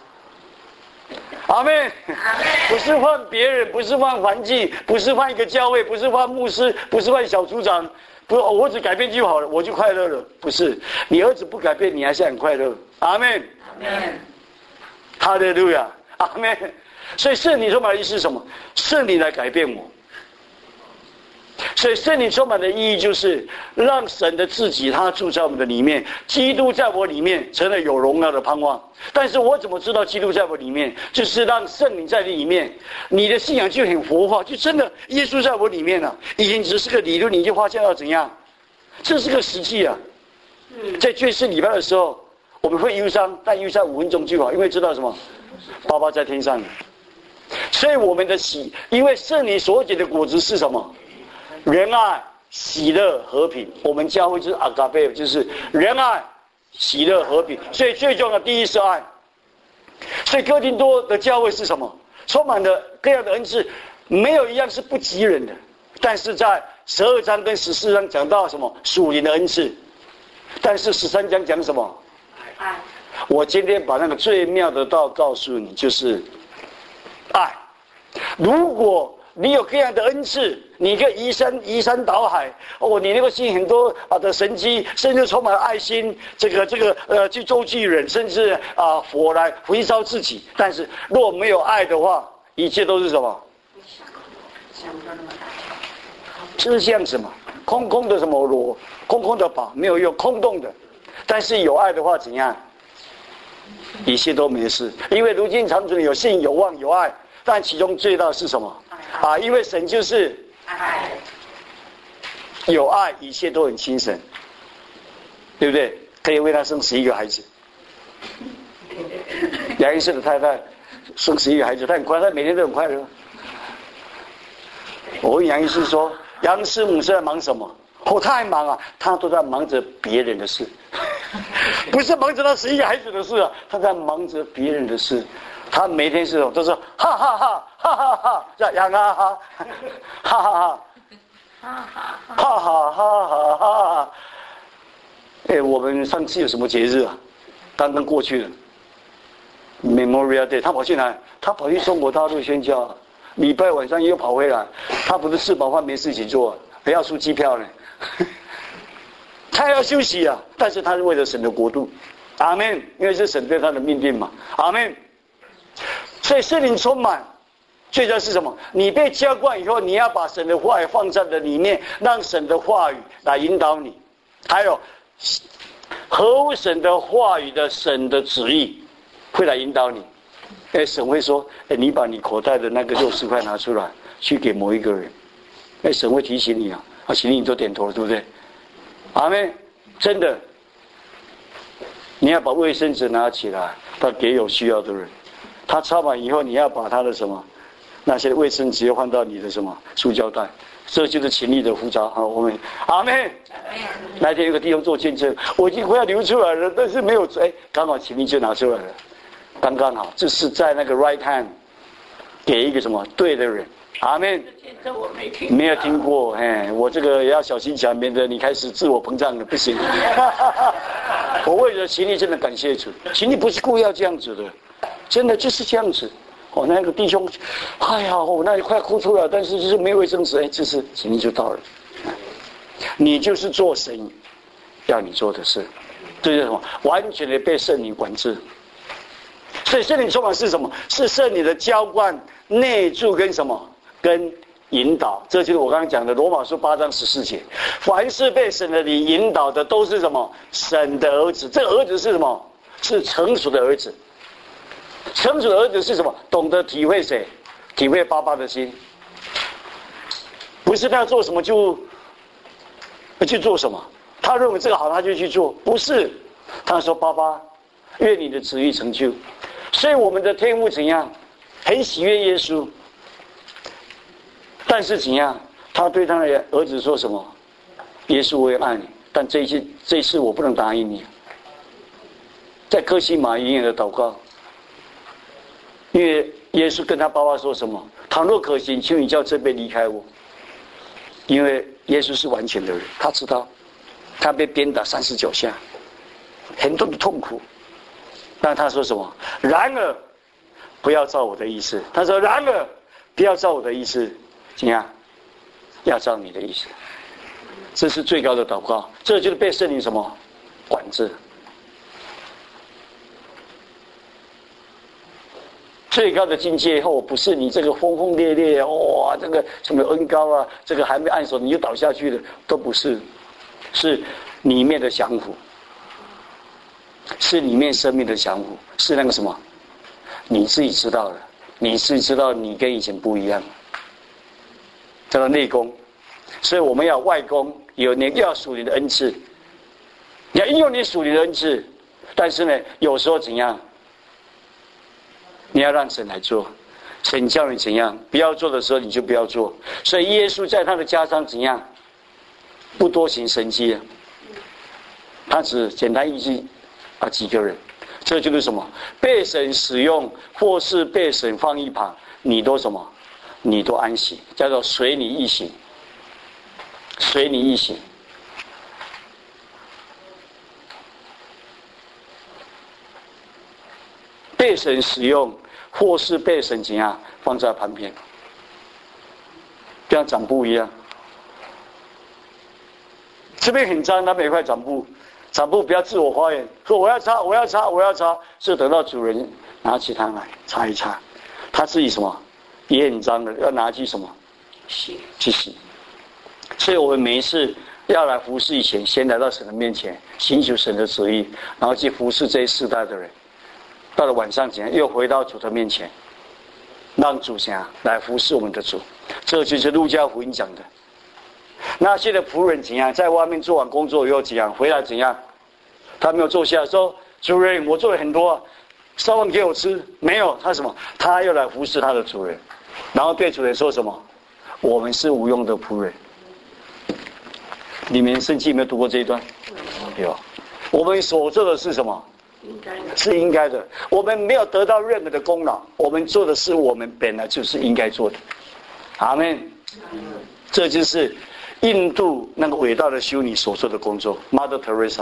阿们。不是换别人，不是换环境，不是换一个教会，不是换牧师，不是换小组长，不是我只改变就好了，我就快乐了。不是，你儿子不改变，你还是很快乐。阿们。哈利路亚。阿们。所以圣灵充满的意思是什么？圣灵来改变我。所以圣灵充满的意义就是让神的自己他住在我们的里面，基督在我里面成了有荣耀的盼望。但是我怎么知道基督在我里面？就是让圣灵在你里面，你的信仰就很活化，就真的耶稣在我里面了、啊。以前只是个理论，你就发现要怎样？这是个实际啊。在最是礼拜的时候，我们会忧伤，但忧伤五分钟就好，因为知道什么？爸爸在天上。所以我们的喜，因为圣灵所结的果子是什么？仁爱、喜乐、和平。我们教会就是阿嘎贝，就是仁爱、喜乐、和平。所以最重要的第一是爱。所以哥林多的教会是什么？充满了各样的恩赐，没有一样是不及人的。但是在十二章跟十四章讲到什么？属灵的恩赐。但是十三章讲什么？爱。我今天把那个最妙的道告诉你，就是爱。如果你有各样的恩赐，你可以移山移山倒海哦，你能够吸引很多啊的神迹，甚至充满爱心，这个这个呃去周济人，甚至啊火来焚烧自己。但是若没有爱的话，一切都是什么？就是这样子嘛，空空的什么罗，空空的宝没有用，空洞的。但是有爱的话怎样？一切都没事，因为如今长存有信有望有爱，但其中最大是什么？啊，因为神就是爱，有爱，一切都很轻省，对不对？可以为他生十一个孩子。杨医师的太太生十一个孩子，他很快乐，每天都很快乐。我问杨医师说：“杨师母是在忙什么？”哦，他还忙啊，他都在忙着别人的事，不是忙着他十一个孩子的事啊，他在忙着别人的事。他每天是都是哈哈哈哈哈哈，叫杨啊哈，哈哈哈，哈哈哈哈哈哈。哎，我们上次有什么节日啊？刚刚过去了 ，Memorial Day， 他跑去哪？他跑去中国大陆宣教，礼拜晚上又跑回来。他不是吃饱饭没事情做，还要出机票呢。他要休息啊，但是他是为了神的国度，阿们，因为是神对他的命令嘛，阿们。所以圣灵充满，最重要是什么？你被浇灌以后，你要把神的话语放在的里面，让神的话语来引导你。还有合乎神的话语的神的旨意会来引导你。哎，神会说，哎，你把你口袋的那个六十块拿出来，去给某一个人。哎，神会提醒你啊，啊，请你都点头了，对不对？阿们，真的，你要把卫生纸拿起来，把给有需要的人。他擦完以后，你要把他的什么那些卫生纸要换到你的什么塑胶袋。这就是情力的呼召。好，我们阿们。那天有个弟兄做见证，我已经快要流出来了，但是没有，哎，刚好情力就拿出来了，刚刚好，这是在那个 right hand 给一个什么对的人。阿们。没有听过，哎，我这个也要小心讲，免得你开始自我膨胀了，不行。我为了情力真的感谢主，情力不是故意要这样子的，真的就是这样子。哦，那个弟兄，哎呀，我那里快哭出来，但是就是没有卫生纸，哎，这是情力就到了。你就是做神要你做的事，这就是什么？完全的被圣灵管制。所以圣灵充满是什么？是圣灵的浇灌、内住跟什么？跟引导。这就是我刚刚讲的罗马书八章十四节。凡是被神的灵引导的，都是什么？神的儿子。这个儿子是什么？是成熟的儿子。成熟的儿子是什么？懂得体会谁？体会爸爸的心。不是他要做什么就去做什么，他认为这个好他就去做，不是。他说爸爸，愿你的旨意成就。所以我们的天父怎样？很喜悦耶稣，但是怎样？他对他的儿子说什么？耶稣，我也爱你，但这一次这一次我不能答应你。在客西马尼园的祷告，因为耶稣跟他爸爸说什么？倘若可行，请你叫这杯离开我。因为耶稣是完全的人，他知道他被鞭打三十九下，很多的痛苦。但他说什么？然而不要照我的意思。他说然而不要照我的意思，怎样？要照你的意思。这是最高的祷告，这就是被圣灵什么管制。最高的境界后，不是你这个轰轰烈烈哇，这个什么恩高啊，这个还没按手你就倒下去了，都不是，是里面的降服，是里面生命的降服，是那个什么，你自己知道了，你自己知道你跟以前不一样，叫做内功。所以我们要外功，有你要属灵的恩赐，你要应用你属灵的恩赐，但是呢，有时候怎样？你要让神来做，神叫你怎样，不要做的时候你就不要做。所以耶稣在他的家乡怎样，不多行神迹啊，他只简单医治啊几个人。这就是什么？被神使用或是被神放一旁，你都什么？你都安息，叫做随你意行，随你意行。被神使用，或是被神怎样放在旁边，就像长布一样。这边很脏，那边有块长布，长布不要自我花园，说我要擦，我要擦，我要擦，是等到主人拿起它来擦一擦，他自己什么也很脏的，要拿去什么洗去洗。所以我们每一次要来服侍以前，先来到神的面前，寻求神的旨意，然后去服侍这一世代的人。到了晚上怎样，又回到主的面前，让主怎样来服侍我们的主。这就是路加福音讲的。那些的仆人怎样，在外面做完工作以后怎样，回来怎样？他没有坐下说：“主人，我做了很多，烧饭给我吃。”没有，他什么？他又来服侍他的主人，然后对主人说什么？我们是无用的仆人。你们圣经有没有读过这一段？有。我们所做的是什么？是应该的，我们没有得到任何的功劳，我们做的是我们本来就是应该做的。阿们。这就是印度那个伟大的修女所做的工作 ，Mother Teresa。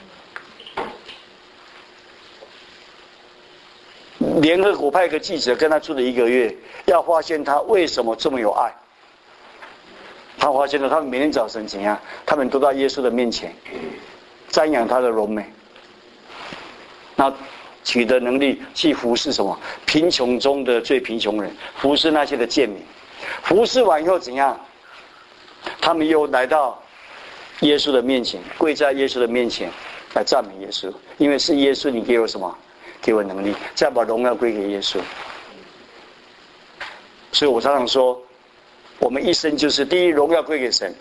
联合国派一个记者跟他住了一个月，要发现他为什么这么有爱。他发现了，他们每天早晨怎样？他们都到耶稣的面前，瞻仰他的荣美。那取得能力去服侍什么贫穷中的最贫穷人，服侍那些的贱民。服侍完以后怎样？他们又来到耶稣的面前，跪在耶稣的面前， 来赞美耶稣，因为是耶稣，你给我什么？给我能力，再把荣耀归给耶稣。所以我常常说，我们一生就是第一，荣耀归给神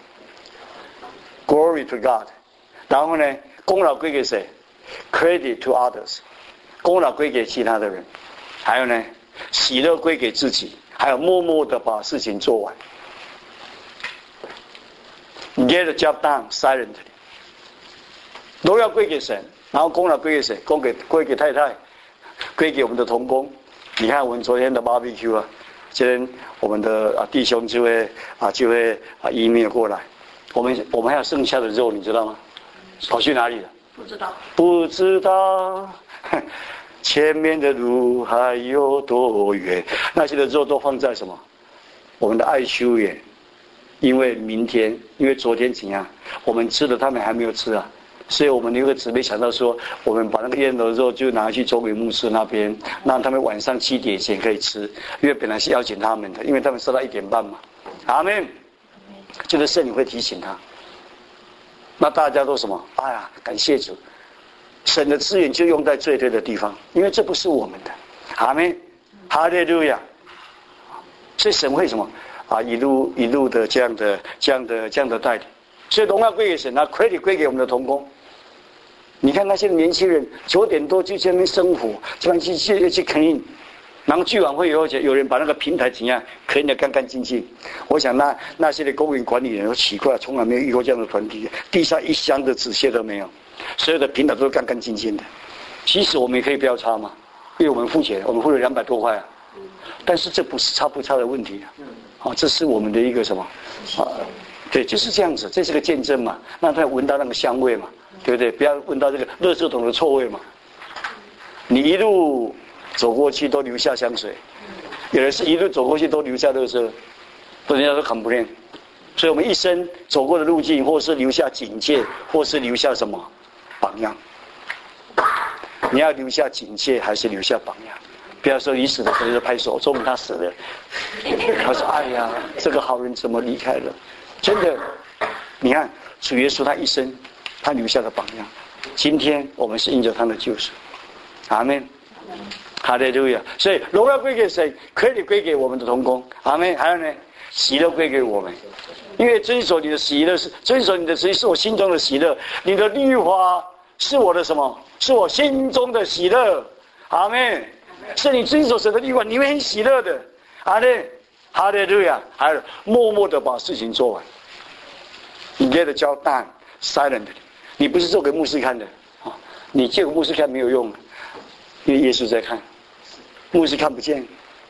，Glory to God。然后呢，功劳归给谁 ？Credit to others， 功劳归给其他的人。还有呢，喜乐归给自己，还有默默的把事情做完。Get the job done silently。荣耀归给神，然后功劳归给谁？归给归给太太，归给我们的同工。你看我们昨天的 barbecue 啊，今天我们的啊弟兄就会啊就会啊移民过来。我们我们还有剩下的肉，你知道吗？跑去哪里了？ 不知道。 不知道。前面的路还有多远？那些的肉都放在什么？我们的爱修园。因为明天，因为昨天怎样，我们吃的他们还没有吃啊，所以我们有个姊妹想到说，我们把那个燕头肉就拿去周伟牧师那边，让他们晚上七点前可以吃，因为本来是邀请他们的，因为他们收到一点半嘛。阿们，这个圣灵会提醒他。那大家都什么？哎呀，感谢主，神的资源就用在最对的地方，因为这不是我们的。阿们，哈利路亚。所以神会什么？啊，一路一路的这样的、这样的、这样的带领，所以荣耀归给神，那 credit 归给我们的同工。你看那些年轻人九点多就在那边生火，这样去去去啃印，然后聚完会以后，有人把那个平台怎样啃得干干净净。我想那那些的公园管理人都奇怪，从来没有遇过这样的团体，地上一箱的纸屑都没有，所有的平台都是干干净净的。其实我们也可以不要擦嘛，因为我们付钱，我们付了两百多块啊。但是这不是擦不擦的问题啊。啊，这是我们的一个什么啊？对，就是这样子，这是个见证嘛，让他闻到那个香味嘛，对不对？不要闻到这个垃圾桶的臭味嘛。你一路走过去都留下香水，有的是一路走过去都留下垃圾，不人家都 complain。所以我们一生走过的路径，或是留下警戒，或是留下什么榜样。你要留下警戒，还是留下榜样？不要说你死的时候就拍手，说明他死了。他说：“哎呀，这个好人怎么离开了？”真的，你看主耶稣他一生，他留下的榜样。今天我们是因着他的救赎，阿们，哈利路亚。所以荣耀归给谁？可以归给我们的同工，阿们。还有呢，喜乐归给我们，因为遵守你的喜乐是遵守你的旨意，是我心中的喜乐。你的律法是我的什么？是我心中的喜乐，阿们。是你遵守神的律法，你会很喜乐的。阿门，哈利路亚。还有默默的把事情做完。你get the job done silently。你不是做给牧师看的啊，你借给牧师看没有用，因为耶稣在看，牧师看不见，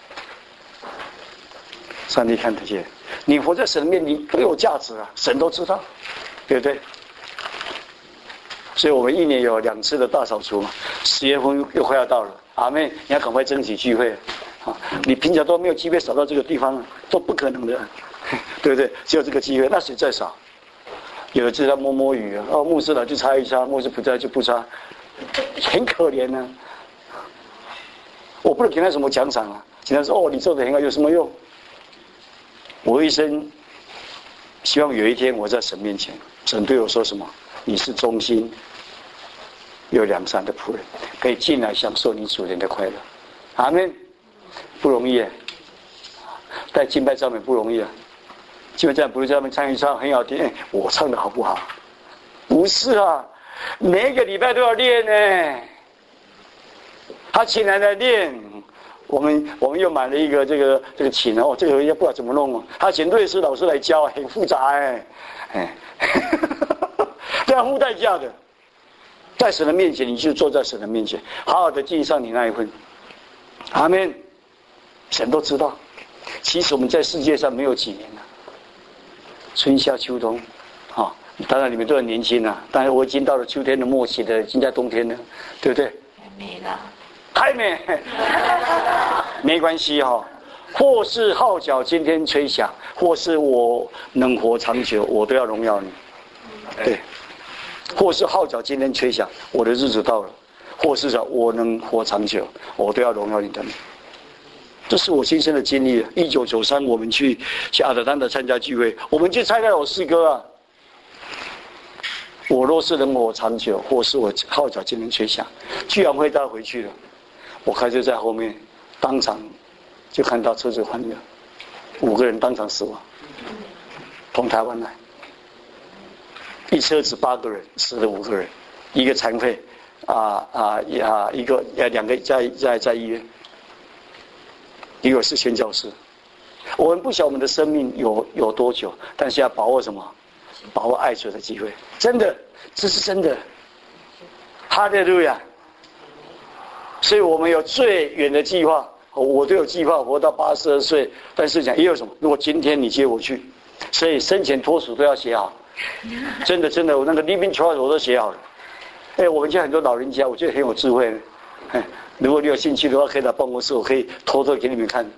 上帝看得见。你活在神的面前都有价值啊，神都知道，对不对？所以我们一年有两次的大扫除嘛，十月份又快要到了。阿妹，你要赶快争取聚会啊！你平常都没有机会扫到这个地方，都不可能的，对不对？只有这个机会，那谁在扫？有的就在摸摸鱼啊，哦，牧师来就擦一擦，牧师不在就不擦，很可怜呢、啊。我不能给他什么奖赏啊，只能说哦，你做的很好，有什么用？我一生希望有一天我在神面前，神对我说什么？你是忠心又良善的仆人，可以进来享受你主人的快乐。阿们，不容易啊！带敬拜赞美不容易啊！敬拜赞美不是在那边唱一唱很好听，我唱的好不好？不是啊，每一个礼拜都要练呢。他请来来练，我们我们又买了一个这个这个琴哦，这个也不知道怎么弄哦。他请瑞士老师来教，很复杂哎，哎，这样付代价的。在神的面前，你就坐在神的面前，好好的尽上你那一份。阿们，神都知道。其实我们在世界上没有几年了，春夏秋冬，啊，当然你们都很年轻啊，但是我已经到了秋天的末期的，已经在冬天了，对不对？ 还没了， 还没，没关系哈、哦。或是号角今天吹响，或是我能活长久，我都要荣耀你。对。或是号角今天吹响，我的日子到了；或是说我能活长久，我都要荣耀你的名。这是我亲身的经历。一九九三，我们去去阿德丹的参加聚会，我们去参加有诗歌啊。 我若是能活长久，或是我号角今天吹响，居然会带回去了。我开车在后面，当场就看到车子翻了，五个人当场死亡，从台湾来，一车子八个人，死了五个人，一个残废，啊啊呀，一个呀两个在在在医院，一个是宣教士。我们不晓得我们的生命有有多久，但是要把握什么？把握爱主的机会，真的，这是真的。哈利路亚！所以我们有最远的计划，我都有计划活到八十二岁。但是讲也有什么？如果今天你接我去，所以生前脱俗都要写好。真的真的，我那个 living trust 我都写好了。哎，我们家很多老人家，我觉得很有智慧。哎，如果你有兴趣的话，可以来办公室，我可以偷偷给你们看。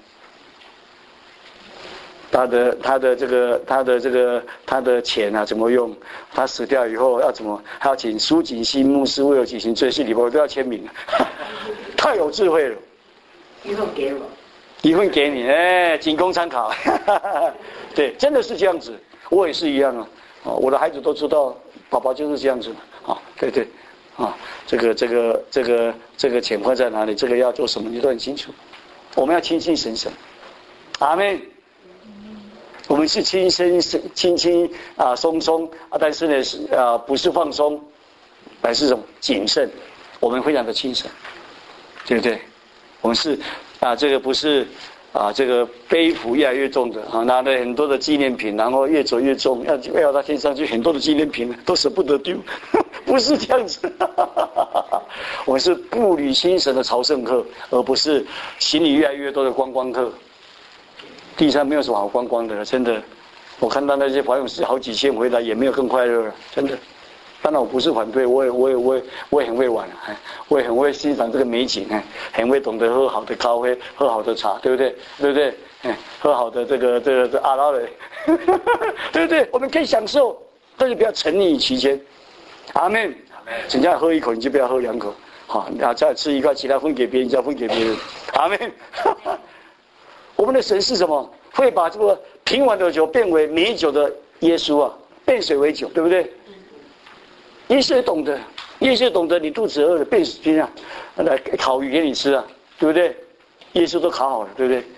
他的他的这个他的这个他的钱啊怎么用？他死掉以后要怎么？还要请苏锦熙牧师为我举行追思礼拜，我都要签名，太有智慧了。 一份给我， 一份给你，哎，仅供参考。对，真的是这样子，我也是一样啊。我的孩子都知道，爸爸就是这样子啊。对对，啊，这个这个这个这个钱花在哪里？这个要做什么？你都很清楚。我们要亲近神神，阿们。我们是轻声轻轻啊松松啊，但是呢是啊不是放松，而是这种谨慎。我们非常的轻省，对不对？我们是啊这个不是啊这个背负越来越重的啊，拿了很多的纪念品，然后越走越重，要要到天上去，很多的纪念品都舍不得丢，不是这样子。我们是步履新神的朝圣客，而不是行李越来越多的观光客。地上没有什么好观光的了，真的。我看到那些保养师好几千回来，也没有更快乐了，真的。当然我不是反对，我也我也我也我也很会玩，我也很会欣赏这个美景，很会懂得喝好的咖啡，喝好的茶，对不对？对不对？喝好的这个这个这阿拉蕾，对不对？我们可以享受，但是不要沉溺于其间。阿们。人家喝一口，你就不要喝两口，好，然后再吃一块，其他分给别人，再分给别人。阿们。我们的神是什么？会把这个平稳的酒变为美酒的耶稣啊，变水为酒，对不对？耶稣也懂得，耶稣懂得你肚子饿了，变水啊，来烤鱼给你吃啊，对不对？耶稣都烤好了，对不对？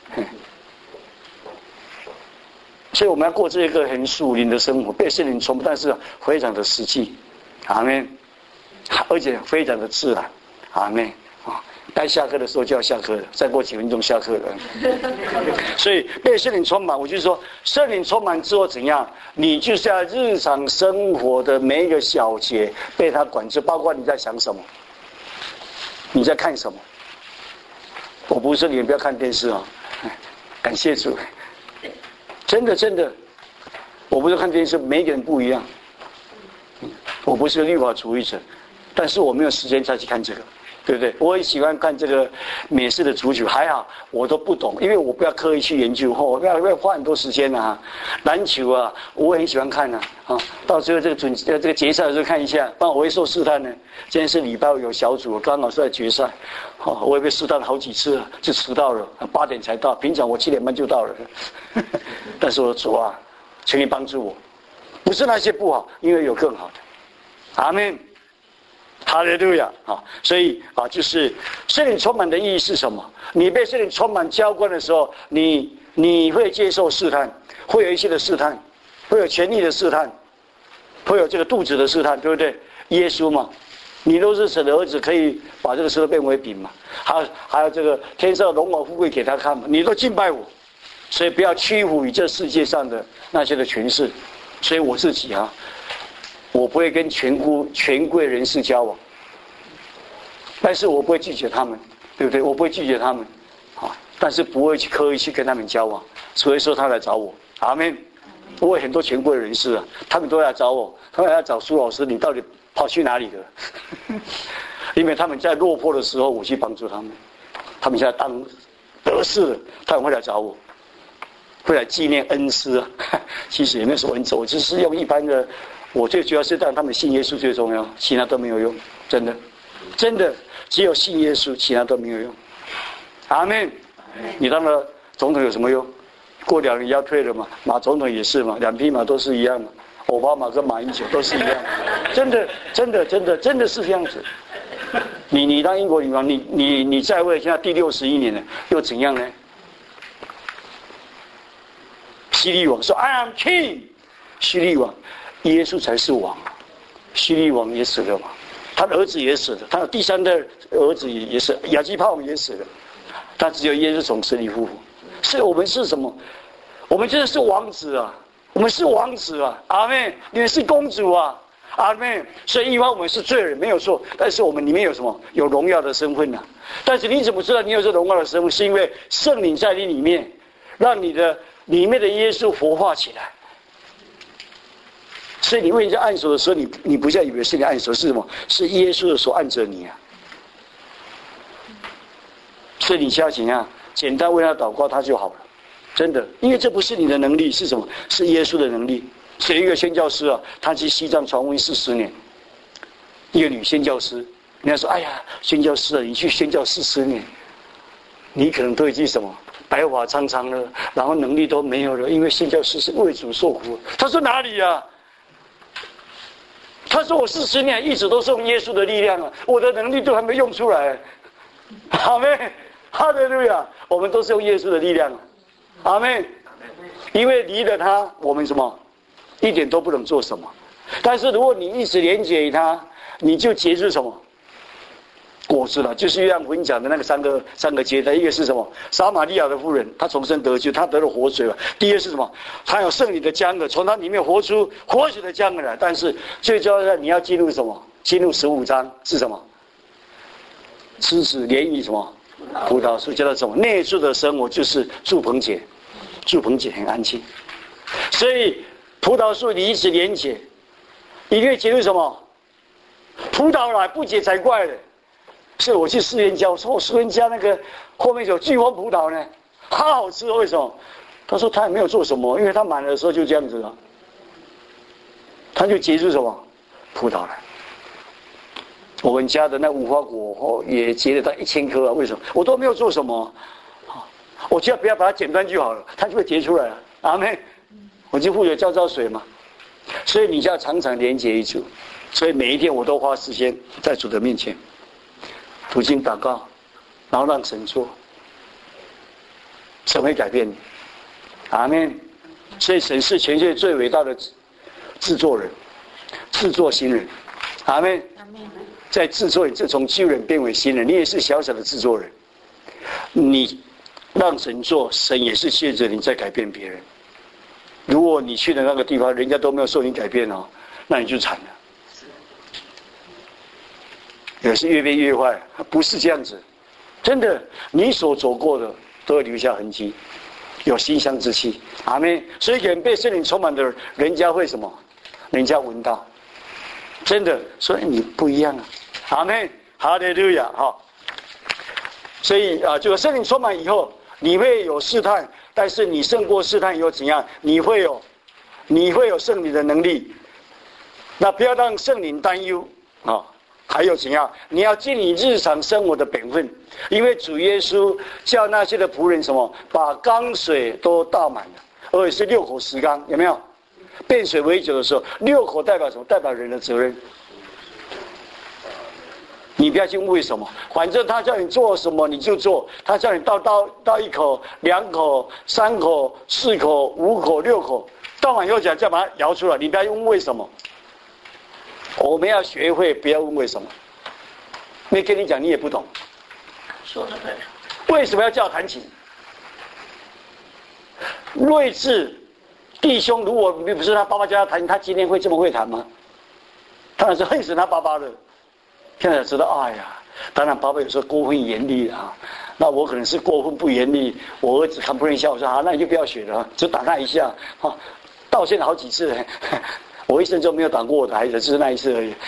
所以我们要过这个很属灵的生活，被圣灵充满，但是非常的实际，阿们，而且非常的自然，阿们。该下课的时候就要下课了，再过几分钟下课了。所以被圣灵充满，我就说，圣灵充满之后怎样？你就是要日常生活的每一个小节被他管制，包括你在想什么，你在看什么。我不是说你们不要看电视啊，感谢主，真的真的，我不是看电视，每个人不一样。我不是个律法主义者，但是我没有时间再去看这个。对不对？我也喜欢看这个美式的足球，还好我都不懂，因为我不要刻意去研究，我要要花很多时间啊。篮球啊，我很喜欢看啊，啊，到最后这个准呃这个决赛的时候看一下，不然我会受试探呢。今天是礼拜五有小组，刚好是在决赛，好，我也被试探好几次了，就迟到了，八点才到，平常我七点半就到了。但是我主啊，请你帮助我，不是那些不好，因为有更好的。阿们。哈利路亚啊！所以啊，就是圣灵充满的意义是什么？你被圣灵充满浇灌的时候，你你会接受试探，会有一些的试探，会有权力的试探，会有这个肚子的试探，对不对？耶稣嘛，你都是神的儿子，可以把这个石头变为饼嘛？还有还有这个天上的荣华富贵给他看嘛？你都敬拜我，所以不要屈服于这世界上的那些的权势。所以我自己啊。我不会跟权贵权贵人士交往，但是我不会拒绝他们，对不对？我不会拒绝他们，啊，但是不会去刻意去跟他们交往，所以说他来找我，阿们。我有很多权贵人士啊，他们都来找我，他们来找苏老师，你到底跑去哪里了？因为他们在落魄的时候，我去帮助他们，他们现在当得势了，他们会来找我，会来纪念恩师啊。其实也没有什么恩师，我只是用一般的。我最主要是让他们信耶稣最重要，其他都没有用，真的，真的只有信耶稣，其他都没有用。阿们。你当了总统有什么用？过两年要退了嘛，马总统也是嘛，两匹马都是一样嘛。 奥巴马跟马英九都是一样，真的，真的，真的，真的是这样子。你你当英国女王，你你你在位现在第六十一年了，又怎样呢？希律王说 ：“I am king。”希律王，耶稣才是王。希律王也死了嘛，他的儿子也死了，他的第三代儿子也也死，亚基帕王也死了，但只有耶稣从死里复活。是我们是什么？我们真的是王子啊！我们是王子啊！阿们！你们是公主啊！阿们！所以，以往我们是罪人，没有错，但是我们里面有什么？有荣耀的身份呐、啊！但是你怎么知道你有这荣耀的身份？是因为圣灵在你里面，让你的里面的耶稣活化起来。所以你为人家按手的时候，你你不要以为是你按手，是什么？是耶稣的手按着你啊！所以你现在怎样？简单为他祷告，他就好了，真的，因为这不是你的能力，是什么？是耶稣的能力。所以一个宣教师啊，他去西藏传福音四十年，一个女宣教师，人家说：“哎呀，宣教师啊，你去宣教四十年，你可能都已经什么白发苍苍了，然后能力都没有了，因为宣教师是为主受苦。”他说：“哪里啊？”他说：“我四十年一直都是用耶稣的力量啊，我的能力都还没用出来。”阿们。哈利路亚！我们都是用耶稣的力量，阿们。因为离了他，我们什么一点都不能做什么。但是如果你一直连接于他，你就结出什么果子了？就是约翰福音讲的那个三个三个阶段，一个是什么？撒玛利亚的妇人，她重生得救，她得了活水了。第二是什么？她有圣灵的江河，从她里面活出活水的江河来。但是最重要的，你要进入什么？进入十五章是什么？枝子连于什么？葡萄树叫做什么？内住的生活就是祝棚节，祝棚节很安静，所以葡萄树你一直连结，一定会结出什么？葡萄来不结才怪了。是我去四元家，我说我四元家那个后面有巨峰葡萄呢，好好吃，为什么？他说他也没有做什么，因为他满了的时候就这样子了，他就结出什么葡萄来。我们家的那无花果也结了到一千颗啊！为什么？我都没有做什么，我只要不要把它剪断就好了，它就会结出来了。阿们，我就负责浇浇水嘛。所以你就要常常连结于主，所以每一天我都花时间在主的面前读经祷告，然后让神做，神会改变你。阿们。所以神是全世界最伟大的制作人，制作新人。阿们。在制作人，这从旧人变为新人，你也是小小的制作人。你让神做，神也是借着你在改变别人。如果你去的那个地方，人家都没有受你改变哦，那你就惨了。也是越变越坏，不是这样子。真的，你所走过的都会留下痕迹，有馨香之气。阿们。所以，人被圣灵充满的人，人家会什么？人家闻到。真的，所以你不一样啊！阿们，哈利路亚！哈，所以啊，这个圣灵充满以后，你会有试探，但是你胜过试探以后怎样？你会有，你会有圣灵的能力。那不要让圣灵担忧啊！还有怎样？你要尽你日常生活的本分，因为主耶稣叫那些的仆人什么，把缸水都倒满了，而且是六口十缸，有没有？变水为酒的时候，六口代表什么？代表人的责任。你不要去问为什么，反正他叫你做什么你就做，他叫你倒倒倒一口、两口、三口、四口、五口、六口，倒完以后讲再把它摇出来，你不要问为什么。我们要学会不要问为什么，没跟你讲你也不懂。 说的对。 为什么要叫弹琴？睿智弟兄，如果不是他爸爸教他弹，他今天会这么会弹吗？当然是恨死他爸爸的。现在才知道，哎呀，当然爸爸有时候过分严厉啊。那我可能是过分不严厉，我儿子看不认笑，我说好，那你就不要学了，就打他一下。哈，道歉了好几次，我一生中没有打过我的孩子，就是那一次而已。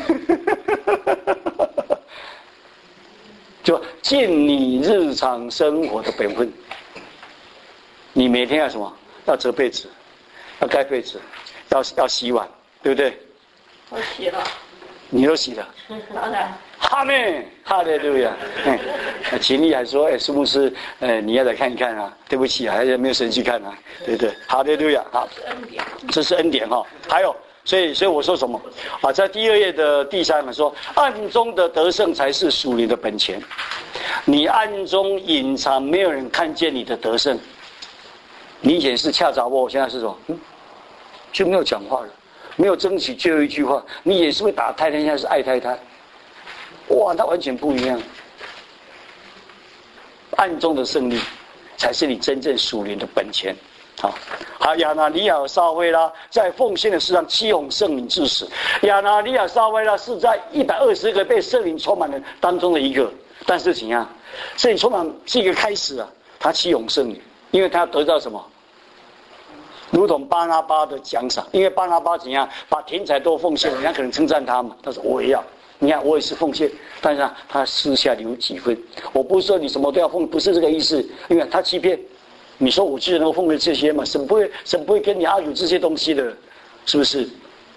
就尽你日常生活的本分。你每天要什么？要折被子，要盖被子，要要洗碗，对不对？ 我洗了。 你都洗了？ 当然。 阿们，哈利路亚。哎，秦丽还说：“哎，苏牧师，呃，你要来看一看啊？对不起啊，还是没有神去看啊，对不对？哈利路亚，好，这是恩典哈、哦。还有，所以，所以我说什么啊？在第二页的第三行说，暗中的得胜才是属灵的本钱。你暗中隐藏，没有人看见你的得胜。你以前是恰杂我，现在是什么？嗯，就没有讲话了，没有争取最后一句话。你也是会打太太，现在是爱太太。”哇，那完全不一样。暗中的胜利，才是你真正属灵的本钱。好，好，亚拿尼亚和撒非拉在奉献的事上欺哄圣灵致死。亚拿尼亚、撒非拉是在一百二十个被圣灵充满的当中的一个，但是怎样？圣灵充满是一个开始啊，他欺哄圣灵，因为他得到什么？如同巴拿巴的奖赏，因为巴拿巴怎样把田财都奉献，人家可能称赞他嘛，他说我也要。你看，我也是奉献，但是啊，他私下留几分。我不是说你什么都要奉，不是这个意思。因为他欺骗，你说我就是能够奉献这些嘛？神不会，神不会跟你阿有这些东西的，是不是？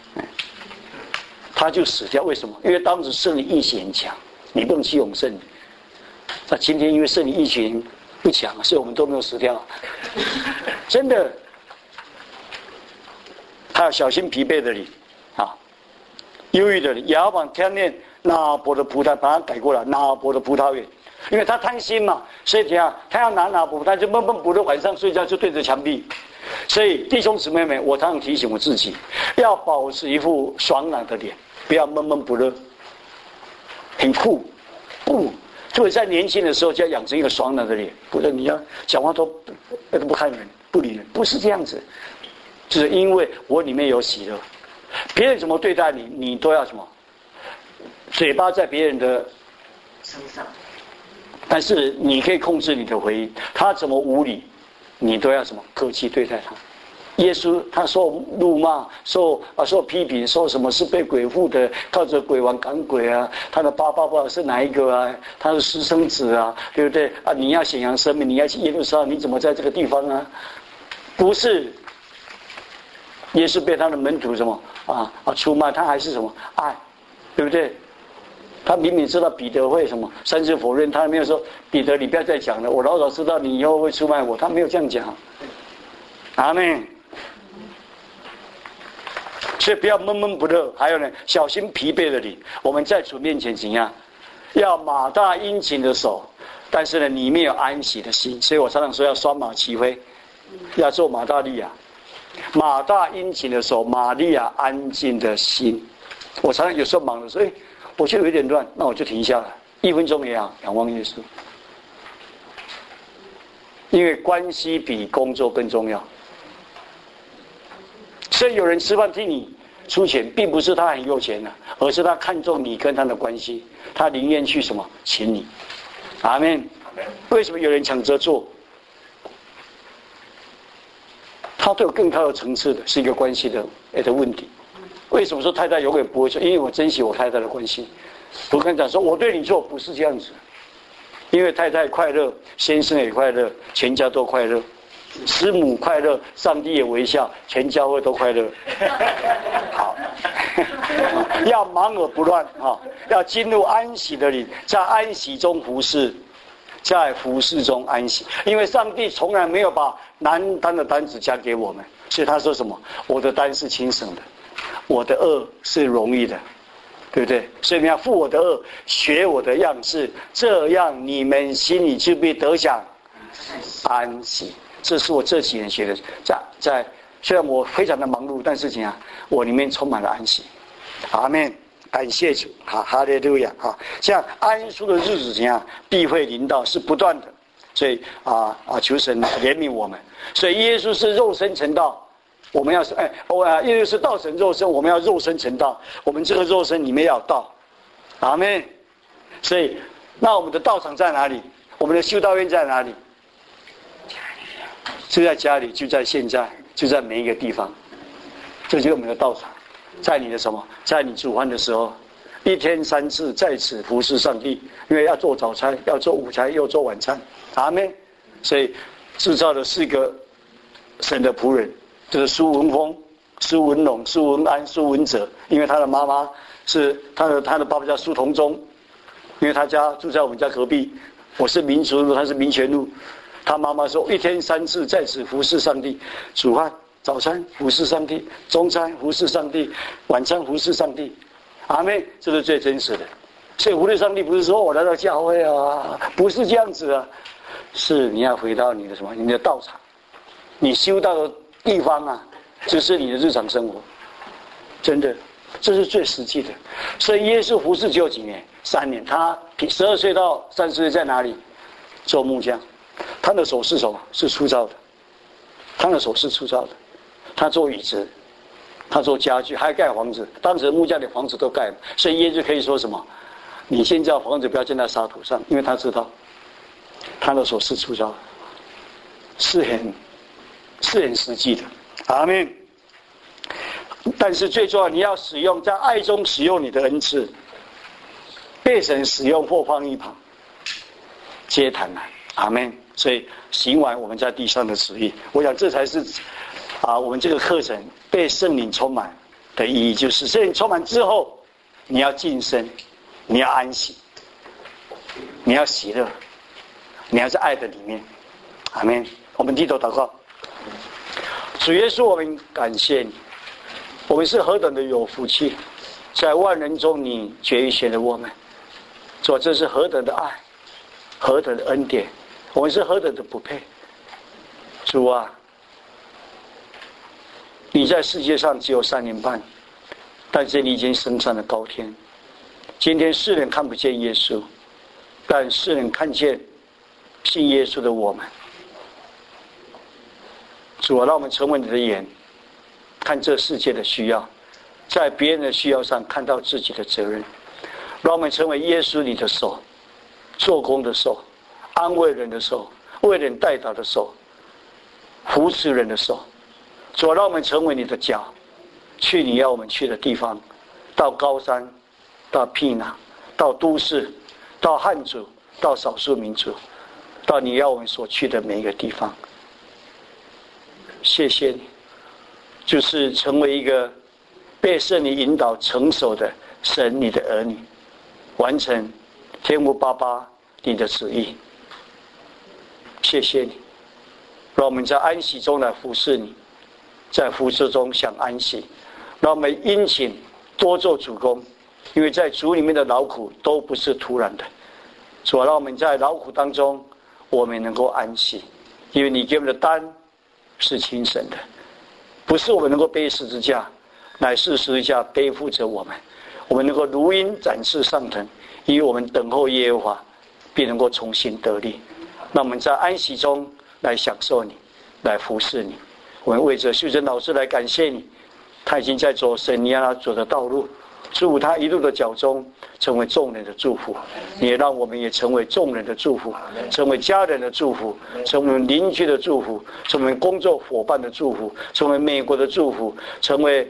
他就死掉，为什么？因为当时圣灵意气很强，你不能欺哄圣灵。那今天因为圣灵意气不强，所以我们都没有死掉。真的，还要小心疲惫的你啊。忧郁的人，亚伯贪恋拿伯的葡萄，把它改过来，拿伯的葡萄园，因为他贪心嘛，所以怎样？他要拿拿伯，他就闷闷不乐，晚上睡觉就对着墙壁。所以弟兄姊妹们，我常常提醒我自己，要保持一副爽朗的脸，不要闷闷不乐，很酷，不，特别在年轻的时候就要养成一个爽朗的脸，不然你要讲话都都不看人，不理人，不是这样子，就是因为我里面有喜乐。别人怎么对待你，你都要什么？嘴巴在别人的身上，但是你可以控制你的回应。他怎么无理，你都要什么客气对待他。耶稣他受辱骂、受啊受批评、受什么是被鬼附的，靠着鬼王赶鬼啊，他的爸爸不知道是哪一个啊，他是私生子啊，对不对啊？你要显扬生命，你要去耶路撒冷，你怎么在这个地方啊？不是。耶稣被他的门徒什么啊啊出卖，他还是什么爱，对不对？他明明知道彼得会什么三次否认，他没有说彼得你不要再讲了，我老早知道你以后会出卖我，他没有这样讲。阿们。所以不要闷闷不乐，还有呢，小心疲惫的你。我们在主面前怎样？要马大殷勤的手，但是呢，里面有安息的心。所以我常常说要双马齐飞，要做马大利亚。马大殷勤的手，玛利亚安静的心。我常常有时候忙的时候，哎，我就有一点乱，那我就停下来，一分钟也好，仰望耶稣。因为关系比工作更重要。所以有人吃饭替你出钱，并不是他很有钱的、啊，而是他看重你跟他的关系，他宁愿去什么请你。阿们。为什么有人抢着做？他都有更高的层次的，是一个关系的的问题。为什么说太太永远不会做？因为我珍惜我太太的关系。我跟他讲说，我对你做不是这样子，因为太太快乐，先生也快乐，全家都快乐，师母快乐，上帝也微笑，全教会都快乐。好，要忙而不乱啊！要进入安息的里，在安息中服侍。在服事中安息，因为上帝从来没有把难担的担子加给我们，所以他说什么？我的担是轻省的，我的恶是容易的，对不对？所以你要负我的恶，学我的样式，这样你们心里就必得享安息。这是我这几年学的，在在虽然我非常的忙碌，但是怎样，我里面充满了安息。阿们。感谢主，哈哈利路亚！哈，像安舒的日子怎样，必会临到，是不断的。所以啊啊，求神怜悯我们。所以耶稣是肉身成道，我们要是哎，我啊，耶稣是道成肉身，我们要肉身成道。我们这个肉身里面要有道，阿们。所以，那我们的道场在哪里？我们的修道院在哪里？就在家里，就在现在，就在每一个地方。这就是我们的道场。在你的什么？在你煮饭的时候，一天三次在此服侍上帝，因为要做早餐，要做午餐，又做晚餐。阿们。所以制造的是一个神的仆人，就是苏文峰、苏文龙、苏文安、苏文哲，因为他的妈妈是他的他的爸爸叫苏同忠， 因为他家住在我们家隔壁，我是民族路，他是民权路。他妈妈说，一天三次在此服侍上帝，煮饭、早餐服侍上帝，中餐服侍上帝，晚餐服侍上帝。阿们，这是最真实的。所以服侍上帝不是说我来到教会啊，不是这样子啊，是你要回到你的什么，你的道场，你修道的地方啊，就是你的日常生活。真的，这是最实际的。所以耶稣服侍只有几年？三年。他十二岁到三十岁在哪里？做木匠。他的手是什么？是粗糙的。他的手是粗糙的。他做椅子，他做家具，还盖房子。当时木匠的房子都盖了，所以耶稣可以说什么？你现在房子不要建在沙土上，因为他知道他的手是粗糙的，是很是很实际的。阿们。但是最重要，你要使用在爱中使用你的恩赐，被神使用或放一旁，皆坦然。阿们。所以行完我们在地上的旨意，我想这才是啊我们这个课程被圣灵充满的意义，就是圣灵充满之后，你要晋升，你要安息，你要喜乐，你要在爱的里面。阿们。我们低头祷告。主耶稣，我们感谢你，我们是何等的有福气，在万人中你决意选了我们。主，这是何等的爱，何等的恩典，我们是何等的不配。主啊，你在世界上只有三年半，但是你已经升上了高天。今天世人看不见耶稣，但世人看见信耶稣的我们。主啊，让我们成为你的眼，看这世界的需要，在别人的需要上看到自己的责任。让我们成为耶稣你的手，做工的手，安慰人的手，为人代祷的手，扶持人的手。主啊，让我们成为你的脚，去你要我们去的地方，到高山，到僻壤，到都市，到汉族，到少数民族，到你要我们所去的每一个地方。谢谢你，就是成为一个被圣灵引导成熟的神你的儿女，完成天父爸爸你的旨意。谢谢你，让我们在安息中来服侍你，在服侍中想安息，让我们殷勤多做主工，因为在主里面的劳苦都不是突然的。主啊，让我们在劳苦当中我们能够安息，因为你给我们的担是轻省的，不是我们能够背十字架，乃是十字架背负着我们。我们能够如鹰展翅上腾，因为我们等候耶和华，必能够重新得力。那我们在安息中来享受你，来服侍你。我们为着秀珍老师来感谢你，他已经在走神你让他走的道路，祝福他一路的脚中成为众人的祝福，你也让我们也成为众人的祝福，成为家人的祝福，成为邻居的祝福，成为工作伙伴的祝福，成为美国的祝福，成为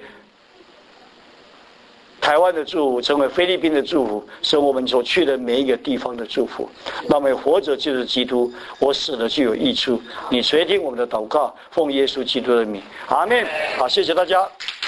台湾的祝福，成为菲律宾的祝福，成为我们所去的每一个地方的祝福。让我们活着就是基督，我死了就有益处。你垂听我们的祷告，奉耶稣基督的名，阿们。好，谢谢大家。